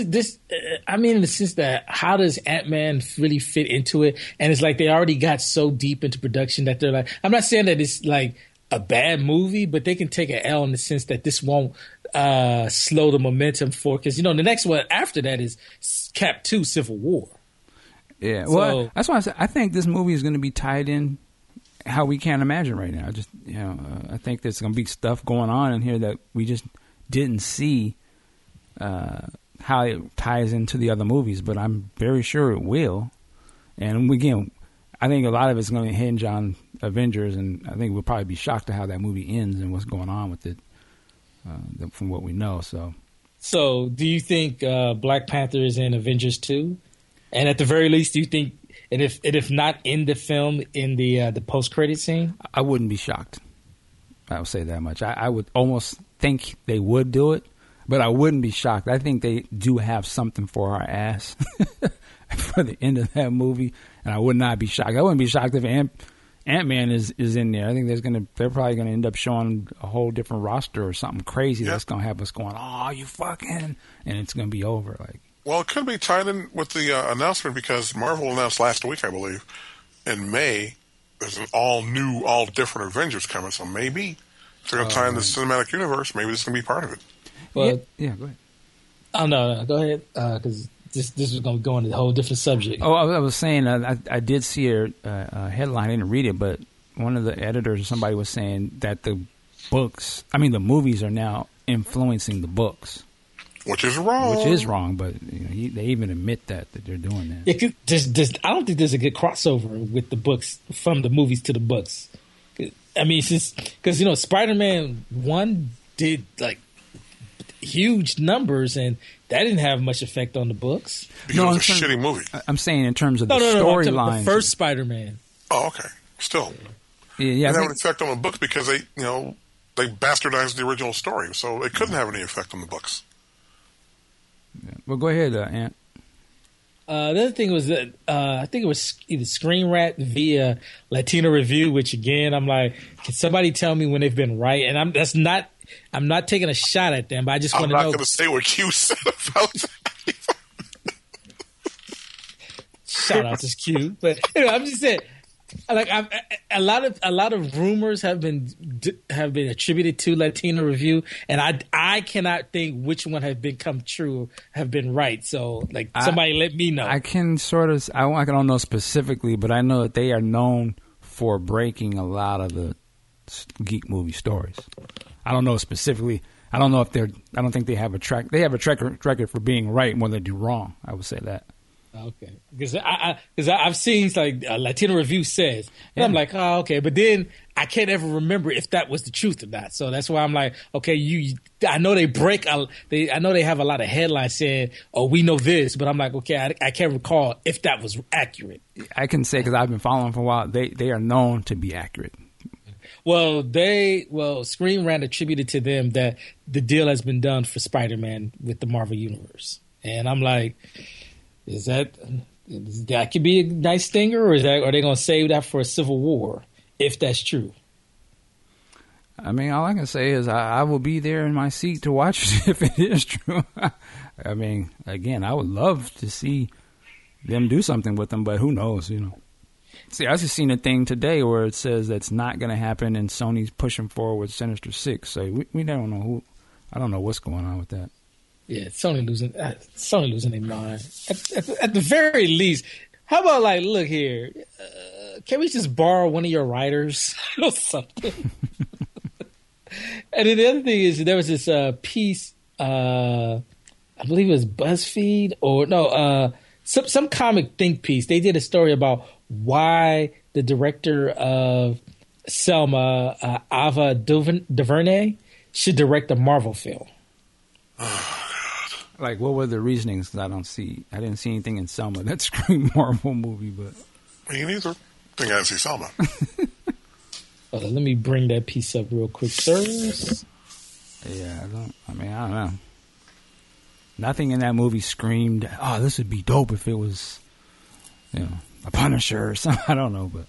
I mean, in the sense that how does Ant-Man really fit into it? And it's like they already got so deep into production that they're like, I'm not saying that it's like a bad movie, but they can take an L in the sense that this won't slow the momentum for, because, you know, the next one after that is Cap 2 Civil War. Yeah, well, that's why I think this movie is going to be tied in how we can't imagine right now. Just, you know, I think there's going to be stuff going on in here that we just didn't see how it ties into the other movies, but I'm very sure it will. And again, I think a lot of it's going to hinge on Avengers, and I think we'll probably be shocked at how that movie ends and what's going on with it from what we know. So do you think Black Panther is in Avengers 2? And at the very least, do you think, and if not in the film, in the post-credit scene? I wouldn't be shocked. I would say that much. I would almost think they would do it, but I wouldn't be shocked. I think they do have something for our ass for the end of that movie, and I would not be shocked. I wouldn't be shocked if Ant-Man is in there. I think they're probably going to end up showing a whole different roster or something crazy that's going to have us going, oh, you fucking, and it's going to be over. Like, well, it could be tied in with the announcement because Marvel announced last week, I believe, in May, there's an all different Avengers coming. So maybe if they're going to tie in the cinematic universe, maybe this is going to be part of it. Well, yeah, go ahead. Oh, no, go ahead, because this is going to go into a whole different subject. Oh, I was saying, I did see a headline. I didn't read it, but one of the editors or somebody was saying that the movies are now influencing the books. Which is wrong. But you know, they even admit that they're doing that. Yeah, I don't think there's a good crossover with the books, from the movies to the books. I mean, it's just because, you know, Spider-Man 1 did like huge numbers, and that didn't have much effect on the books. Because it's a shitty movie. I'm saying in terms of the storyline. The first Spider-Man. Oh, okay. Still. Yeah, it had an effect on the books because they bastardized the original story, so it couldn't have any effect on the books. Yeah. Well, go ahead, Ant. The other thing was that I think it was either Screen Rant via Latino Review, which again, I'm like, can somebody tell me when they've been right? And I'm not taking a shot at them, but I just want to know. I'm not going to say what you said about that. Shout out to Q, but anyway, I'm just saying, like, a lot of rumors have been attributed to Latino Review, and I cannot think which one have become true, have been right. So, like, somebody let me know. I can I don't know specifically, but I know that they are known for breaking a lot of the geek movie stories. I don't know specifically. I don't know if I don't think they have a track. They have a record for being right more than they do wrong. I would say that. Okay, because I've seen like Latino Review says, and I'm like, oh, okay, but then I can't ever remember if that was the truth or not. So that's why I'm like, okay, I know they I know they have a lot of headlines saying, "Oh, we know this," but I'm like, okay, I can't recall if that was accurate. I can say because I've been following for a while, they are known to be accurate. Well, Screen Rant attributed to them that the deal has been done for Spider-Man with the Marvel Universe, and I'm like, that could be a nice stinger, or are they going to save that for a Civil War if that's true? I mean, all I can say is I will be there in my seat to watch it if it is true. I mean, again, I would love to see them do something with them, but who knows, you know. See, I just seen a thing today where it says that's not going to happen, and Sony's pushing forward with Sinister Six. So we don't know who. I don't know what's going on with that. Yeah, Sony losing their mind. At the very least, how about look here? Can we just borrow one of your writers or something? And then the other thing is there was this piece. I believe it was BuzzFeed or no, some comic think piece. They did a story about why the director of Selma, Ava DuVernay, should direct a Marvel film. Like, what were the reasonings? Because I didn't see anything in Selma that screamed Marvel movie, but me neither. I think I didn't see Selma. Let me bring that piece up real quick first. Yeah, I don't know. Nothing in that movie screamed, "Oh, this would be dope if it was, you know, a Punisher or something." I don't know, but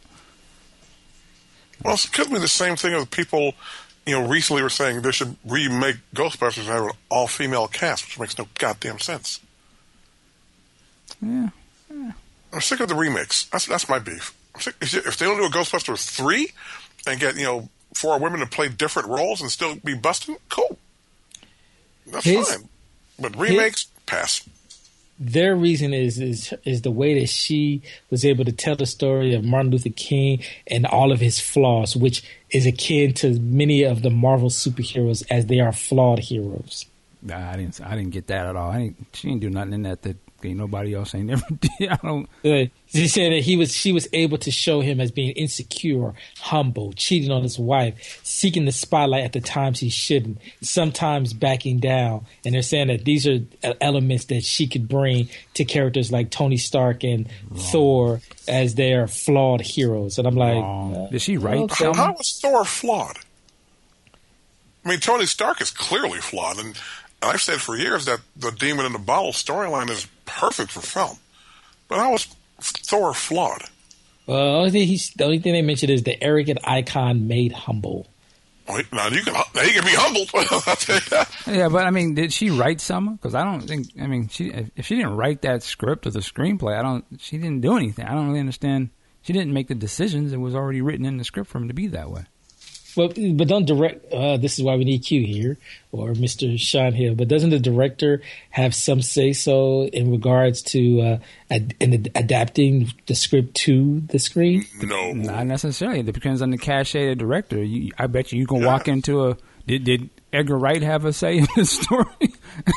well, it could be the same thing as people, recently were saying they should remake Ghostbusters and have an all-female cast, which makes no goddamn sense. Yeah. I'm sick of the remakes. That's my beef. I'm sick. If they don't do a Ghostbusters 3 and get 4 women to play different roles and still be busting, cool. That's fine. But remakes, pass. Their reason is the way that she was able to tell the story of Martin Luther King and all of his flaws, which is akin to many of the Marvel superheroes as they are flawed heroes. Nah, I didn't get that at all. She didn't do nothing in that nobody else ain't never did. I don't. She said that she was able to show him as being insecure, humble, cheating on his wife, seeking the spotlight at the times he shouldn't, sometimes backing down. And they're saying that these are elements that she could bring to characters like Tony Stark and Thor as their flawed heroes. And I'm like, did she write? How was Thor flawed? I mean, Tony Stark is clearly flawed, and I've said for years that the Demon in the Bottle storyline is perfect for film. But how was Thor flawed? Well, the only thing they mentioned is the arrogant icon made humble. Now you can be humbled. I'll tell you that. Yeah, but I mean, did she write some? Because I don't think. I mean, if she didn't write that script or the screenplay, she didn't do anything. I don't really understand. She didn't make the decisions. It was already written in the script for him to be that way. Well, but don't direct. This is why we need Q here, or Mr. Sean Hill. But doesn't the director have some say so in regards to in adapting the script to the screen? No, not necessarily. It depends on the cachet of the director. I bet you can walk into a. Did Edgar Wright have a say in the story?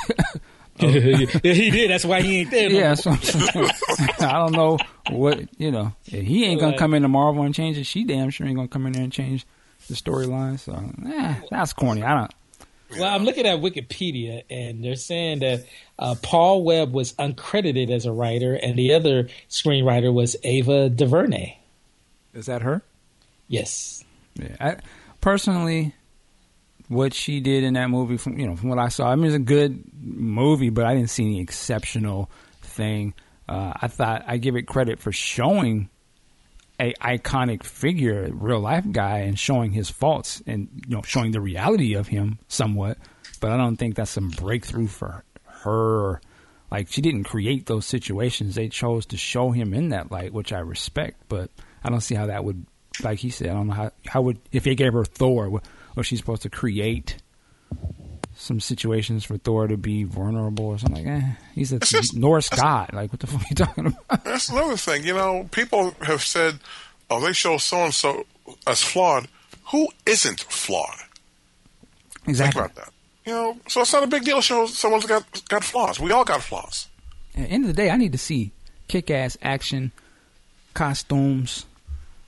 Yeah, he did. That's why he ain't there. Yeah, so I don't know what He ain't gonna come into Marvel and change it. She damn sure ain't gonna come in there and change the storyline. So that's corny. Well, I'm looking at Wikipedia, and they're saying that Paul Webb was uncredited as a writer, and the other screenwriter was Ava DuVernay. Is that her? Yes. Yeah. Personally, what she did in that movie, from what I saw, I mean, it's a good movie, but I didn't see any exceptional thing. I thought I give it credit for showing a iconic figure, a real life guy, and showing his faults and showing the reality of him somewhat. But I don't think that's some breakthrough for her. Like, she didn't create those situations. They chose to show him in that light, which I respect. But I don't see how that would, like he said, I don't know how would, if they gave her Thor, was she supposed to create some situations for Thor to be vulnerable or something like that? He's a Norse god. Like, what the fuck are you talking about? That's another thing. People have said, oh, they show so-and-so as flawed. Who isn't flawed? Exactly. Think about that. So it's not a big deal to show someone's got flaws. We all got flaws. At the end of the day, I need to see kick-ass action, costumes,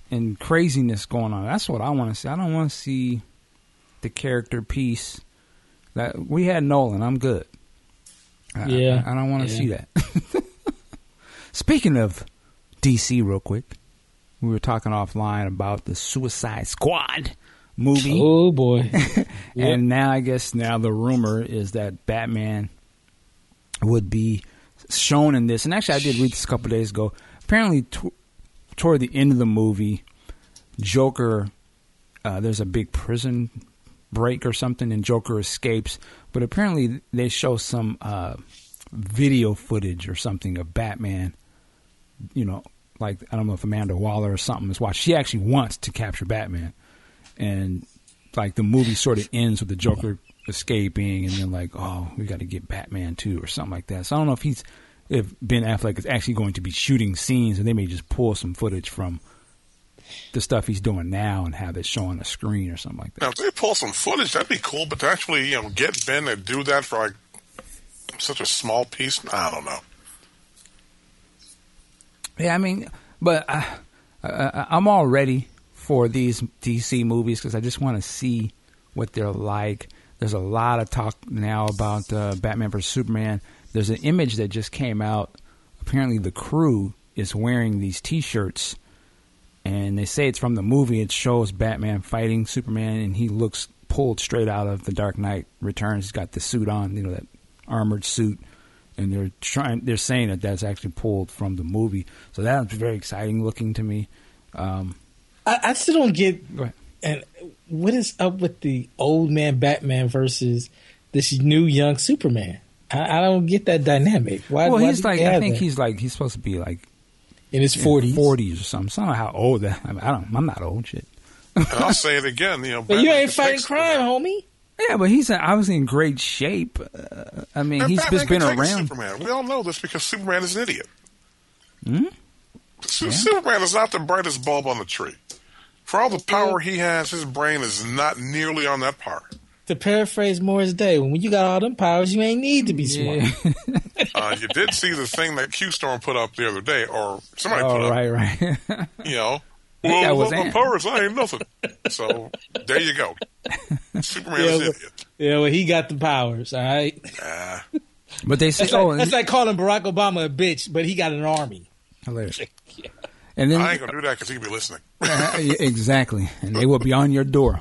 and craziness going on. That's what I want to see. I don't want to see the character piece that we had Nolan. I'm good. I don't want to see that. Speaking of DC, real quick, we were talking offline about the Suicide Squad movie. Oh boy! And now I guess the rumor is that Batman would be shown in this. And actually, I did read this a couple of days ago. Apparently, toward the end of the movie, Joker, there's a big prison break or something, and Joker escapes. But apparently, they show some video footage or something of Batman. You know, like, I don't know if Amanda Waller or something is watching. She actually wants to capture Batman. And, like, the movie sort of ends with the Joker escaping, and then, like, oh, we got to get Batman too, or something like that. So I don't know if Ben Affleck is actually going to be shooting scenes, and they may just pull some footage from the stuff he's doing now and have it show on the screen or something like that. Now, if they pull some footage, that'd be cool. But to actually, get Ben to do that for like such a small piece, I don't know. Yeah, I mean, but I'm all ready for these DC movies because I just want to see what they're like. There's a lot of talk now about Batman vs. Superman. There's an image that just came out. Apparently the crew is wearing these T-shirts, and they say it's from the movie. It shows Batman fighting Superman, and he looks pulled straight out of The Dark Knight Returns. He's got the suit on, that armored suit. And they're saying that that's actually pulled from the movie. So that's very exciting looking to me. I still don't get. Go ahead. And what is up with the old man Batman versus this new young Superman? I don't get that dynamic. Why? Well, why he's like, I think he's supposed to be like in his 40s or something. So I don't know how old that. I mean, I'm not old shit. And I'll say it again. But you ain't fighting crime, homie. Yeah, but he's obviously in great shape. I mean, he's just been around. Superman. We all know this because Superman is an idiot. Hmm? Superman is not the brightest bulb on the tree. For all the power he has, his brain is not nearly on that par. To paraphrase Morris Day, when you got all them powers, you ain't need to be smart. Yeah. You did see the thing that Q-Storm put up the other day, or somebody put up. Right. Well, with my powers, I ain't nothing. So, there you go. Superman is an idiot. Yeah, well, he got the powers, all right? But they say, that's like calling Barack Obama a bitch, but he got an army. Hilarious. Yeah. And then, I ain't going to do that because he can be listening. Exactly. And they will be on your door.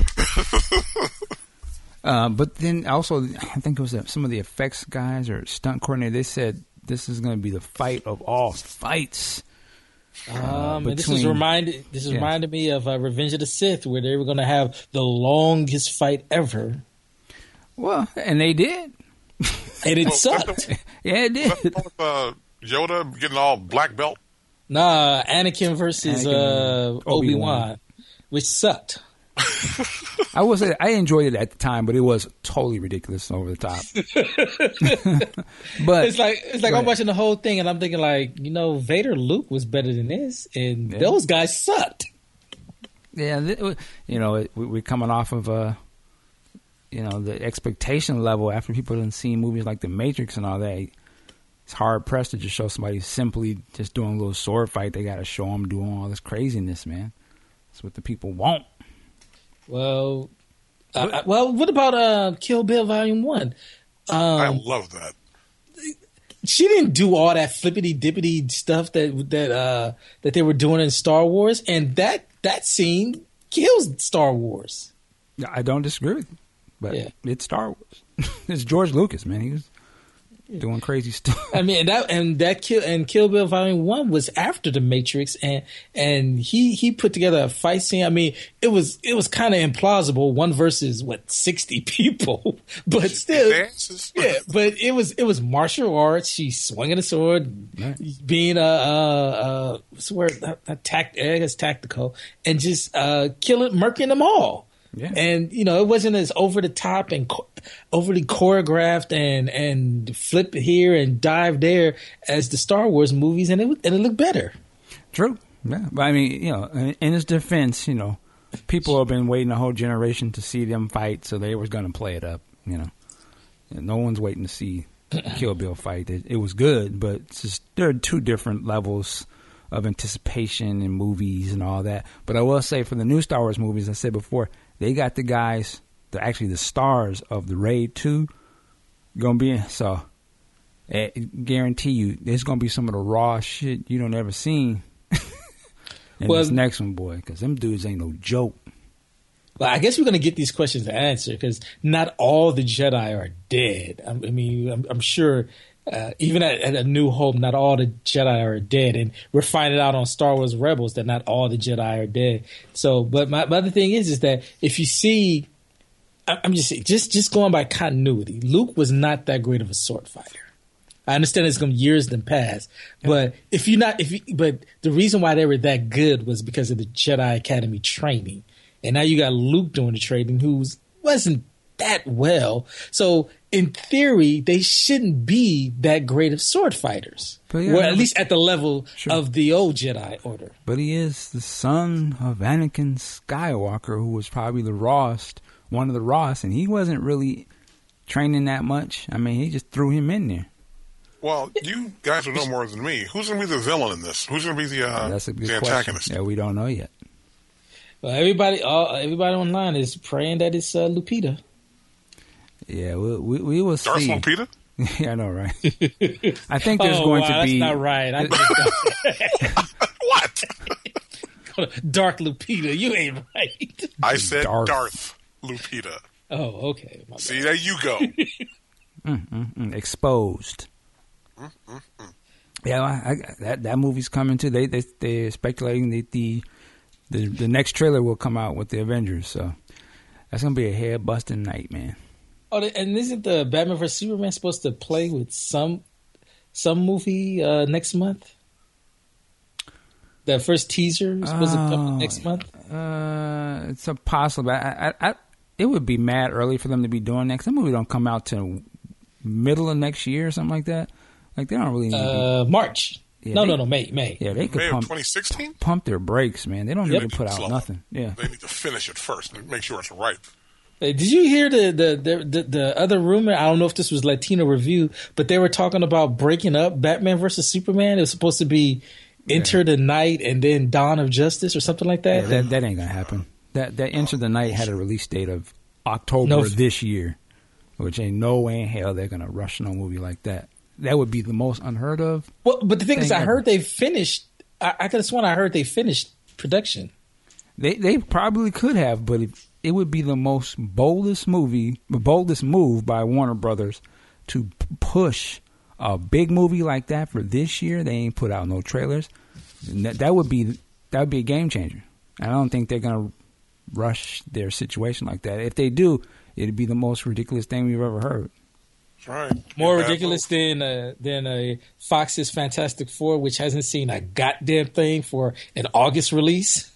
But then also, I think it was some of the effects guys or stunt coordinator, they said this is going to be the fight of all fights. This reminded me of Revenge of the Sith, where they were going to have the longest fight ever. Well, and they did. And it sucked. Yeah, it did. Yoda getting all black belt? Nah, Anakin versus Obi-Wan, which sucked. I will say I enjoyed it at the time, but it was totally ridiculous and over the top. But it's like I'm watching the whole thing and I'm thinking Vader Luke was better than this, and those guys sucked. Yeah, we're coming off of the expectation level after people didn't see movies like The Matrix and all that. It's hard pressed to just show somebody simply just doing a little sword fight. They got to show them doing all this craziness, man. That's what the people want. Well, what about Kill Bill Volume 1? I love that. She didn't do all that flippity dippity stuff that they were doing in Star Wars, and that scene kills Star Wars. I don't disagree with you, but it's Star Wars. It's George Lucas, man. He was doing crazy stuff. I mean, Kill Bill Volume 1 was after The Matrix, and he put together a fight scene. I mean, it was kind of implausible, 1 versus 60 people, but still, but it was martial arts. She's swinging a sword, being tactical, and just murking them all. Yeah. And it wasn't as over the top and overly choreographed and flip here and dive there as the Star Wars movies, and it looked better. True, yeah. But I mean, in his defense, people have been waiting a whole generation to see them fight, so they was going to play it up. And no one's waiting to see Kill Bill fight. It was good, but it's just there are 2 different levels of anticipation in movies and all that. But I will say for the new Star Wars movies, I said before, they got the guys, actually the stars of the Raid 2 gonna be in. So I guarantee you, there's gonna be some of the raw shit you don't ever seen in this next one, boy, because them dudes ain't no joke. Well, I guess we're going to get these questions answered because not all the Jedi are dead. I mean, I'm sure even at A New Hope, not all the Jedi are dead. And we're finding out on Star Wars Rebels that not all the Jedi are dead. So, but my other thing is that if you see, I'm just saying, just going by continuity, Luke was not that great of a sword fighter. I understand it's going to be years then pass, but but the reason why they were that good was because of the Jedi Academy training. And now you got Luke doing the training who wasn't that well. So in theory, they shouldn't be that great of sword fighters. Or at least at the level of the old Jedi Order. But he is the son of Anakin Skywalker, who was probably one of the Ross, and he wasn't really training that much. I mean, he just threw him in there. Well, you guys will know more than me. Who's going to be the villain in this? Who's going to be the antagonist? Yeah, we don't know yet. Well, everybody online is praying that it's Lupita. Yeah, we will see. Darth Lupita? Yeah, I know, right? I think there's going to be. That's not right. What? Dark Lupita. You ain't right. I said Darth Lupita. Oh, okay. See, there you go. Exposed. Yeah, that movie's coming too. They're speculating that the next trailer will come out with the Avengers, so that's gonna be a head busting night, man. Oh, and isn't the Batman vs Superman supposed to play with some movie next month? The first teaser is supposed to come next month. It's a possible. It would be mad early for them to be doing that. That movie don't come out till middle of next year or something like that. Like they don't really need March. Yeah, no, May. Yeah, they could May of 2016? Pump their brakes, man. They don't need to put out nothing. Yeah, they need to finish it first and make sure it's right. Hey, did you hear the other rumor? I don't know if this was Latino Review, but they were talking about breaking up Batman versus Superman. It was supposed to be Enter the Night and then Dawn of Justice or something like that. Yeah, that ain't gonna happen. That Enter the Night had a release date of October this year, which ain't no way in hell they're gonna rush no movie like that. That would be the most unheard of. Well, but the thing is, I heard they finished. I could have sworn I heard they finished production. They probably could have, but it would be the boldest move by Warner Brothers to push a big movie like that for this year. They ain't put out no trailers. That would be a game changer. I don't think they're gonna rush their situation like that. If they do, it'd be the most ridiculous thing we've ever heard. Right. More ridiculous than Fox's Fantastic Four, which hasn't seen a goddamn thing for an August release.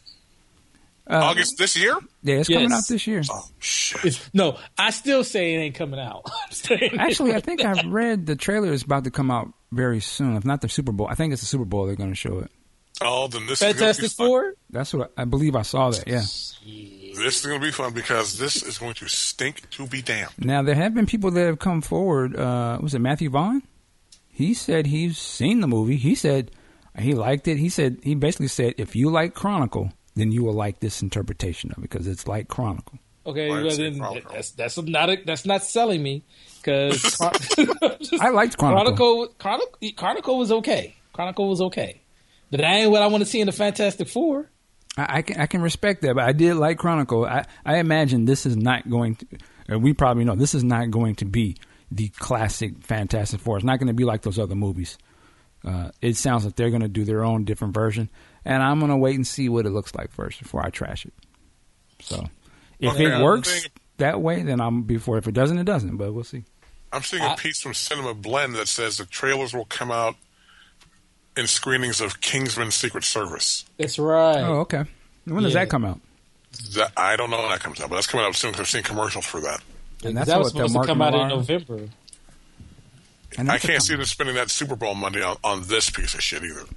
August this year? Yeah, it's coming out this year. Oh, shit. No, I still say it ain't coming out. Actually, I think I've read the trailer is about to come out very soon. If not the Super Bowl, I think it's the Super Bowl they're going to show it. Oh, then this Fantastic is going to be fun. Four? That's what I believe I saw that, yeah. This is going to be fun because this is going to stink to be damned. Now, there have been people that have come forward. Was it Matthew Vaughn? He said he's seen the movie. He said he liked it. He basically said, if you like Chronicle, then you will like this interpretation of it because it's like Chronicle. Okay, well, then that's not selling me because I liked Chronicle. Chronicle was okay. Chronicle was okay, but that ain't what I want to see in the Fantastic Four. I can respect that, but I did like Chronicle. I imagine this is not going to, and we probably know this is not going to be the classic Fantastic Four. It's not going to be like those other movies. It sounds like they're going to do their own different version, and I'm going to wait and see what it looks like first before I trash it. So, if it works that way, then I'm be for it. If it doesn't, it doesn't, but we'll see. I'm seeing a piece from Cinema Blend that says the trailers will come out in screenings of Kingsman Secret Service. That's right. Oh, okay. When does that come out? I don't know when that comes out, but that's coming out soon because I've seen commercials for that. And that's what was supposed to come out in November. And I can't see them spending that Super Bowl money on this piece of shit either.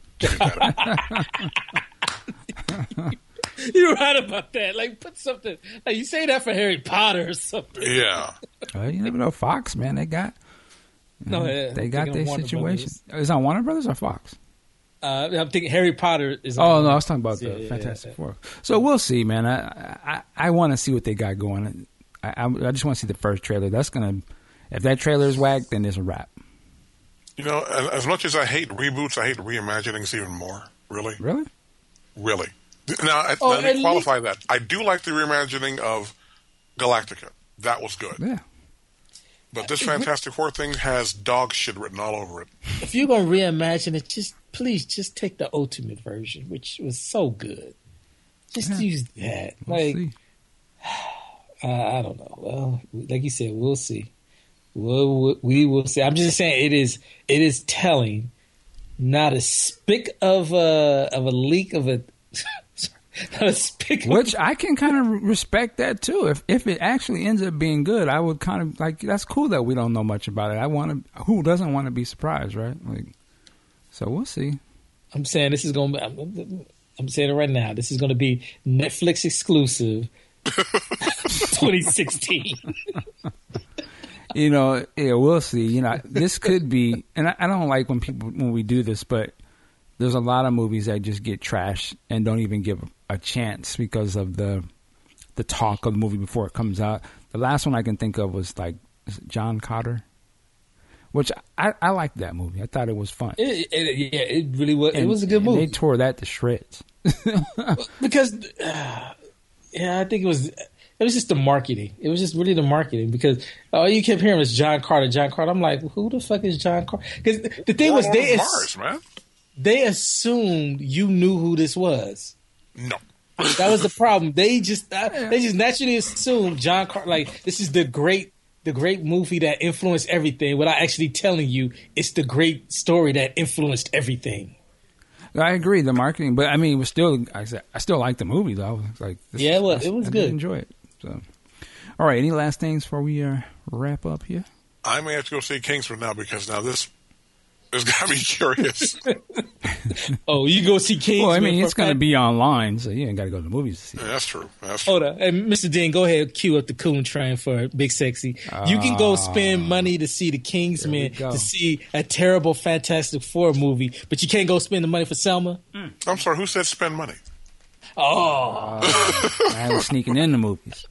You're right about that. Like, put something. Like, you say that for Harry Potter or something. Yeah. You never know. Fox, man, they got. They got their situation. Is it on Warner Brothers or Fox? I'm thinking Harry Potter is. Oh no, I was talking about the Fantastic Four. So we'll see, man. I want to see what they got going. I just want to see the first trailer. If that trailer is whack, then it's a wrap. You know, as much as I hate reboots, I hate reimaginings even more. Really? Really? Really. Now, let me qualify that. I do like the reimagining of Galactica. That was good. Yeah. But this Fantastic Four thing has dog shit written all over it. If you're going to reimagine it, please take the ultimate version, which was so good. Just use that. We'll see. I don't know. Well, like you said, we'll see. We will see. I'm just saying it is telling. Not a spick of a leak of a. Not a spick. Which I can kind of respect that too. If it actually ends up being good, I would kind of like. That's cool that we don't know much about it. Who doesn't want to be surprised, right? Like, so we'll see. I'm saying this is going to be. I'm saying it right now. This is going to be Netflix exclusive. 2016. You know, yeah, we'll see. You know, this could be, and I don't like when we do this, but there's a lot of movies that just get trashed and don't even give a chance because of the talk of the movie before it comes out. The last one I can think of was like John Carter, which I liked that movie. I thought it was fun. It really was. It was a good movie. They tore that to shreds because, I think it was just the marketing. It was just really the marketing because all you kept hearing was John Carter, John Carter. I'm like, who the fuck is John Carter? Because the thing was, they assumed you knew who this was. No, that was the problem. They just naturally assumed John Carter. Like, this is the great movie that influenced everything, without actually telling you it's the great story that influenced everything. I agree, the marketing, but I mean, it was still. I still like the movie though. I was like, it was good. I did enjoy it. So, all right. Any last things before we wrap up here? I may have to go see Kingsman now because now this has got me curious. Oh, you go see Kingsman? Well, I mean, it's going to be online, so you ain't got to go to the movies to see it. Yeah, that's true. Hold on. Hey, Mr. Dean, go ahead, cue up the coon train for Big Sexy. You can go spend money to see the Kingsman, to see a terrible Fantastic Four movie, but you can't go spend the money for Selma? I'm sorry, who said spend money? I was sneaking in the movies.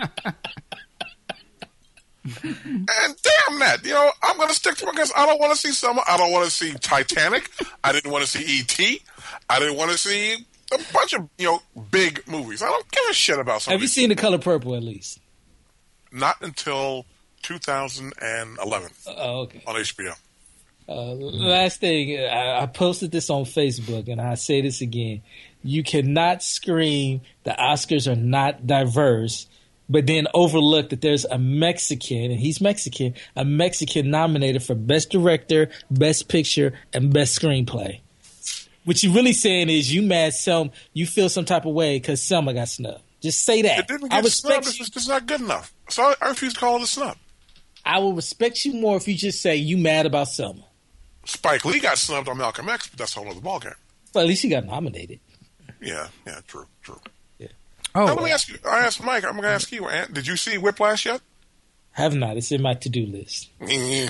And damn that, I'm going to stick to my guns. I don't want to see Selma. I don't want to see Titanic. I didn't want to see E.T. I didn't want to see a bunch of, big movies. I don't give a shit about some. Have you seen The Color Purple at least? Not until 2011. Okay. On HBO. Last thing, I posted this on Facebook, and I say this again. You cannot scream the Oscars are not diverse, but then overlook that there's a Mexican, and he's Mexican, a Mexican nominated for Best Director, Best Picture, and Best Screenplay. What you're really saying is you mad Selma, you feel some type of way because Selma got snubbed. Just say that. It didn't get snubbed. It's just not good enough. So I refuse to call it a snub. I will respect you more if you just say you mad about Selma. Spike Lee got snubbed on Malcolm X, but that's a whole other ballgame. Well, at least he got nominated. Yeah, true. Yeah. Now, let me ask you. I asked Mike. I'm going to ask you. Ant, did you see Whiplash yet? Have not. It's in my to-do list. Yeah,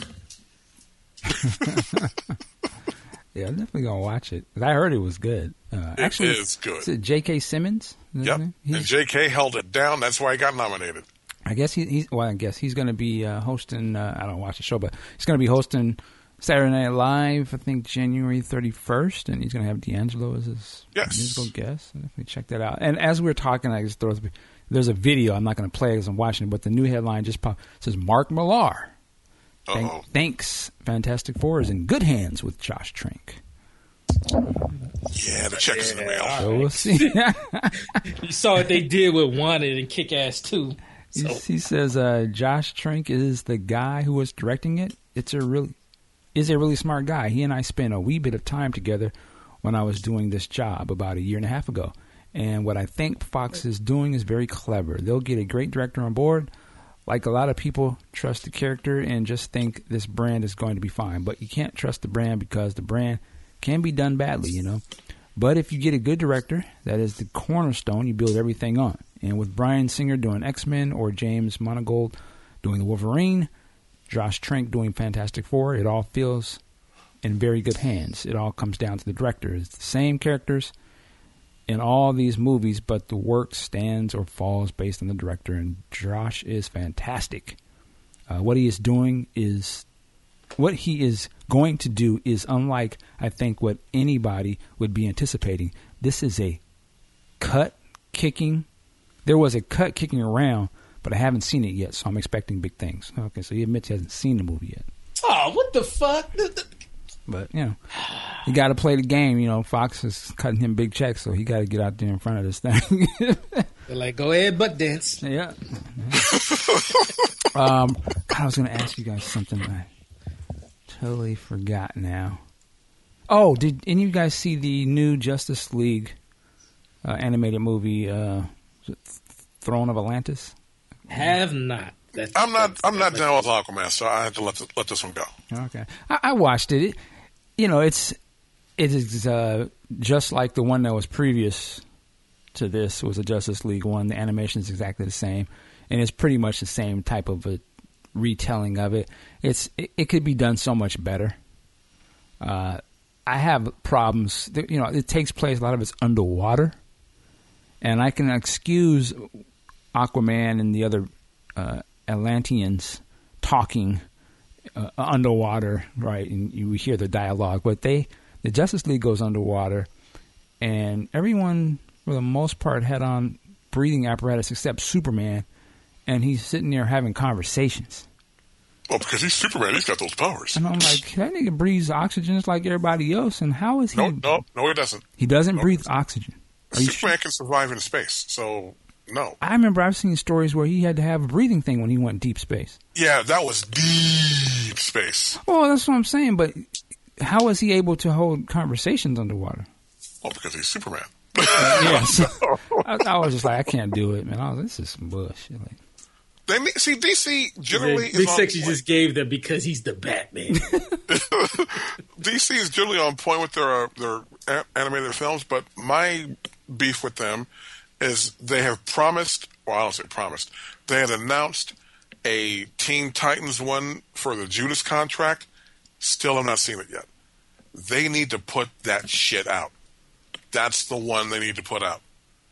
I'm definitely going to watch it. I heard it was good. Actually, it is good. Is it J.K. Simmons? Yep. And J.K. held it down. That's why he got nominated. I guess he's going to be hosting. I don't watch the show, but he's going to be hosting Saturday Night Live, I think January 31st, and he's going to have D'Angelo as his musical guest. So definitely check that out. And as we were talking, I just there's a video. I'm not going to play it because I'm watching it, but the new headline just popped. It says Mark Millar. Thanks. Fantastic Four is in good hands with Josh Trank. Yeah, the check is in the mail. So we'll see. You saw what they did with Wanted and Kick-Ass 2. So. He says Josh Trank is the guy who was directing it. Is a really smart guy. He and I spent a wee bit of time together when I was doing this job about a year and a half ago. And what I think Fox is doing is very clever. They'll get a great director on board. Like a lot of people trust the character and just think this brand is going to be fine. But you can't trust the brand because the brand can be done badly, But if you get a good director, that is the cornerstone you build everything on. And with Bryan Singer doing X-Men or James Mangold doing the Wolverine, Josh Trank doing Fantastic Four, it all feels in very good hands. It all comes down to the director. It's the same characters in all these movies, but the work stands or falls based on the director, and Josh is fantastic. What he is going to do is unlike, I think, what anybody would be anticipating. This is a cut kicking. There was a cut kicking around, but I haven't seen it yet, so I'm expecting big things. Okay, so he admits he hasn't seen the movie yet. Oh, what the fuck? But, you know, you got to play the game. You know, Fox is cutting him big checks, so he got to get out there in front of this thing. They're like, go ahead, butt dance. Yeah. God, I was going to ask you guys something. I totally forgot now. Oh, did any of you guys see the new Justice League animated movie, Throne of Atlantis? Have not. I'm not down with Aquaman, so I had to let this one go. Okay, I watched it. It is just like the one that was previous to this was a Justice League one. The animation is exactly the same, and it's pretty much the same type of a retelling of it. It could be done so much better. I have problems. It takes place, a lot of it's underwater, and I can excuse Aquaman and the other Atlanteans talking underwater, right? And you hear the dialogue, but the Justice League goes underwater, and everyone, for the most part, had on breathing apparatus except Superman, and he's sitting there having conversations. Well, because he's Superman, he's got those powers. And I'm like, that nigga breathes oxygen just like everybody else, and how is he? No, he doesn't. He doesn't breathe oxygen. Superman can survive in space, so no. I remember I've seen stories where he had to have a breathing thing when he went deep space. Yeah, that was deep space. Well, that's what I'm saying, but how is he able to hold conversations underwater? Well, because he's Superman. Yes. I was just like, I can't do it, man. This is some bullshit. Like, DC generally Big Sexy just gave them because he's the Batman. DC is generally on point with their animated films, but my beef with them is they have promised, well, I don't say promised, they had announced a Teen Titans one for the Judas contract. Still have not seen it yet. They need to put that shit out. That's the one they need to put out.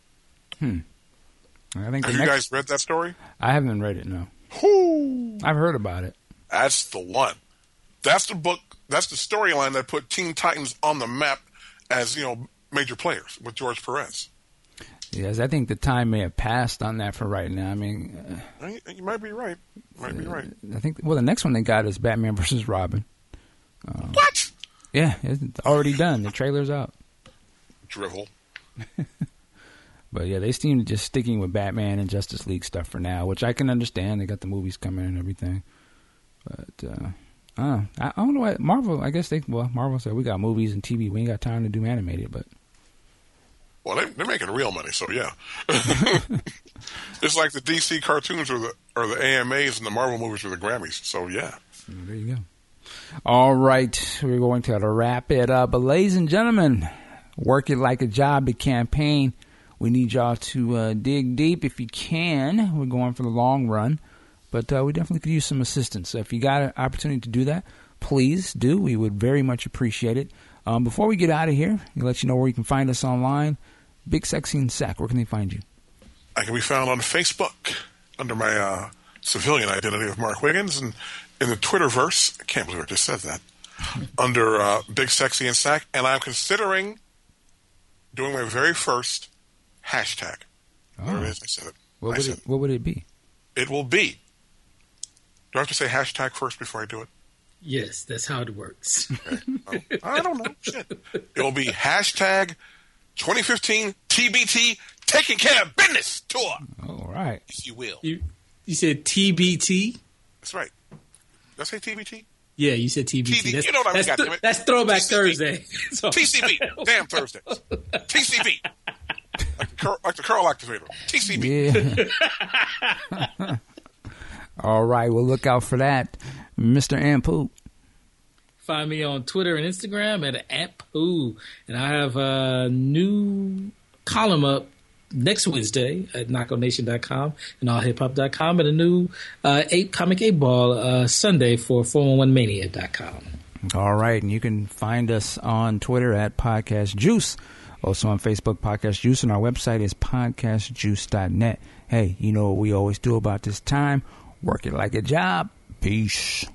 Have you guys read that story? I haven't read it, no. I've heard about it. That's the one. That's the book. That's the storyline that put Teen Titans on the map as, major players with George Perez. Yes, I think the time may have passed on that for right now. I mean, you might be right. I What? Yeah, it's already done. The trailer's out. Drivel. But yeah, they seem to just sticking with Batman and Justice League stuff for now, which I can understand. They got the movies coming and everything. But I don't know why Marvel. I guess Marvel said we got movies and TV. We ain't got time to do animated. But well, they're making real money, so yeah. It's like the DC cartoons or the AMAs and the Marvel movies or the Grammys. So yeah. There you go. All right, we're going to wrap it up. But ladies and gentlemen, work it like a job. The campaign. We need y'all to dig deep if you can. We're going for the long run, but we definitely could use some assistance. So if you got an opportunity to do that, please do. We would very much appreciate it. Before we get out of here, we'll let you know where you can find us online. Big Sexy and Sack, where can they find you? I can be found on Facebook under my civilian identity of Mark Wiggins, and in the Twitterverse, I can't believe I just said that, under Big Sexy and Sack, and I'm considering doing my very first hashtag. There it is. I said it. What would it be? It will be. Do I have to say hashtag first before I do it? Yes, that's how it works. Okay. Well, I don't know. Shit. It will be hashtag 2015 TBT Taking Care of Business Tour. All right. If you will. You said TBT? That's right. Did I say TBT? Yeah, you said TBT. You know what I mean? That's Throwback TCB. Thursday. TCB. Damn Thursdays. TCB. Like the curl activator. TCB. Yeah. All right. Well, look out for that, Mr. Ampoop. Find me on Twitter and Instagram at Ampoop. And I have a new column up next Wednesday at knockonation.com and allhiphop.com, and a new Comic 8 Ball Sunday for 411mania.com. All right. And you can find us on Twitter at Podcast Juice. Also on Facebook, Podcast Juice. And our website is podcastjuice.net. Hey, you know what we always do about this time? Work it like a job. Peace.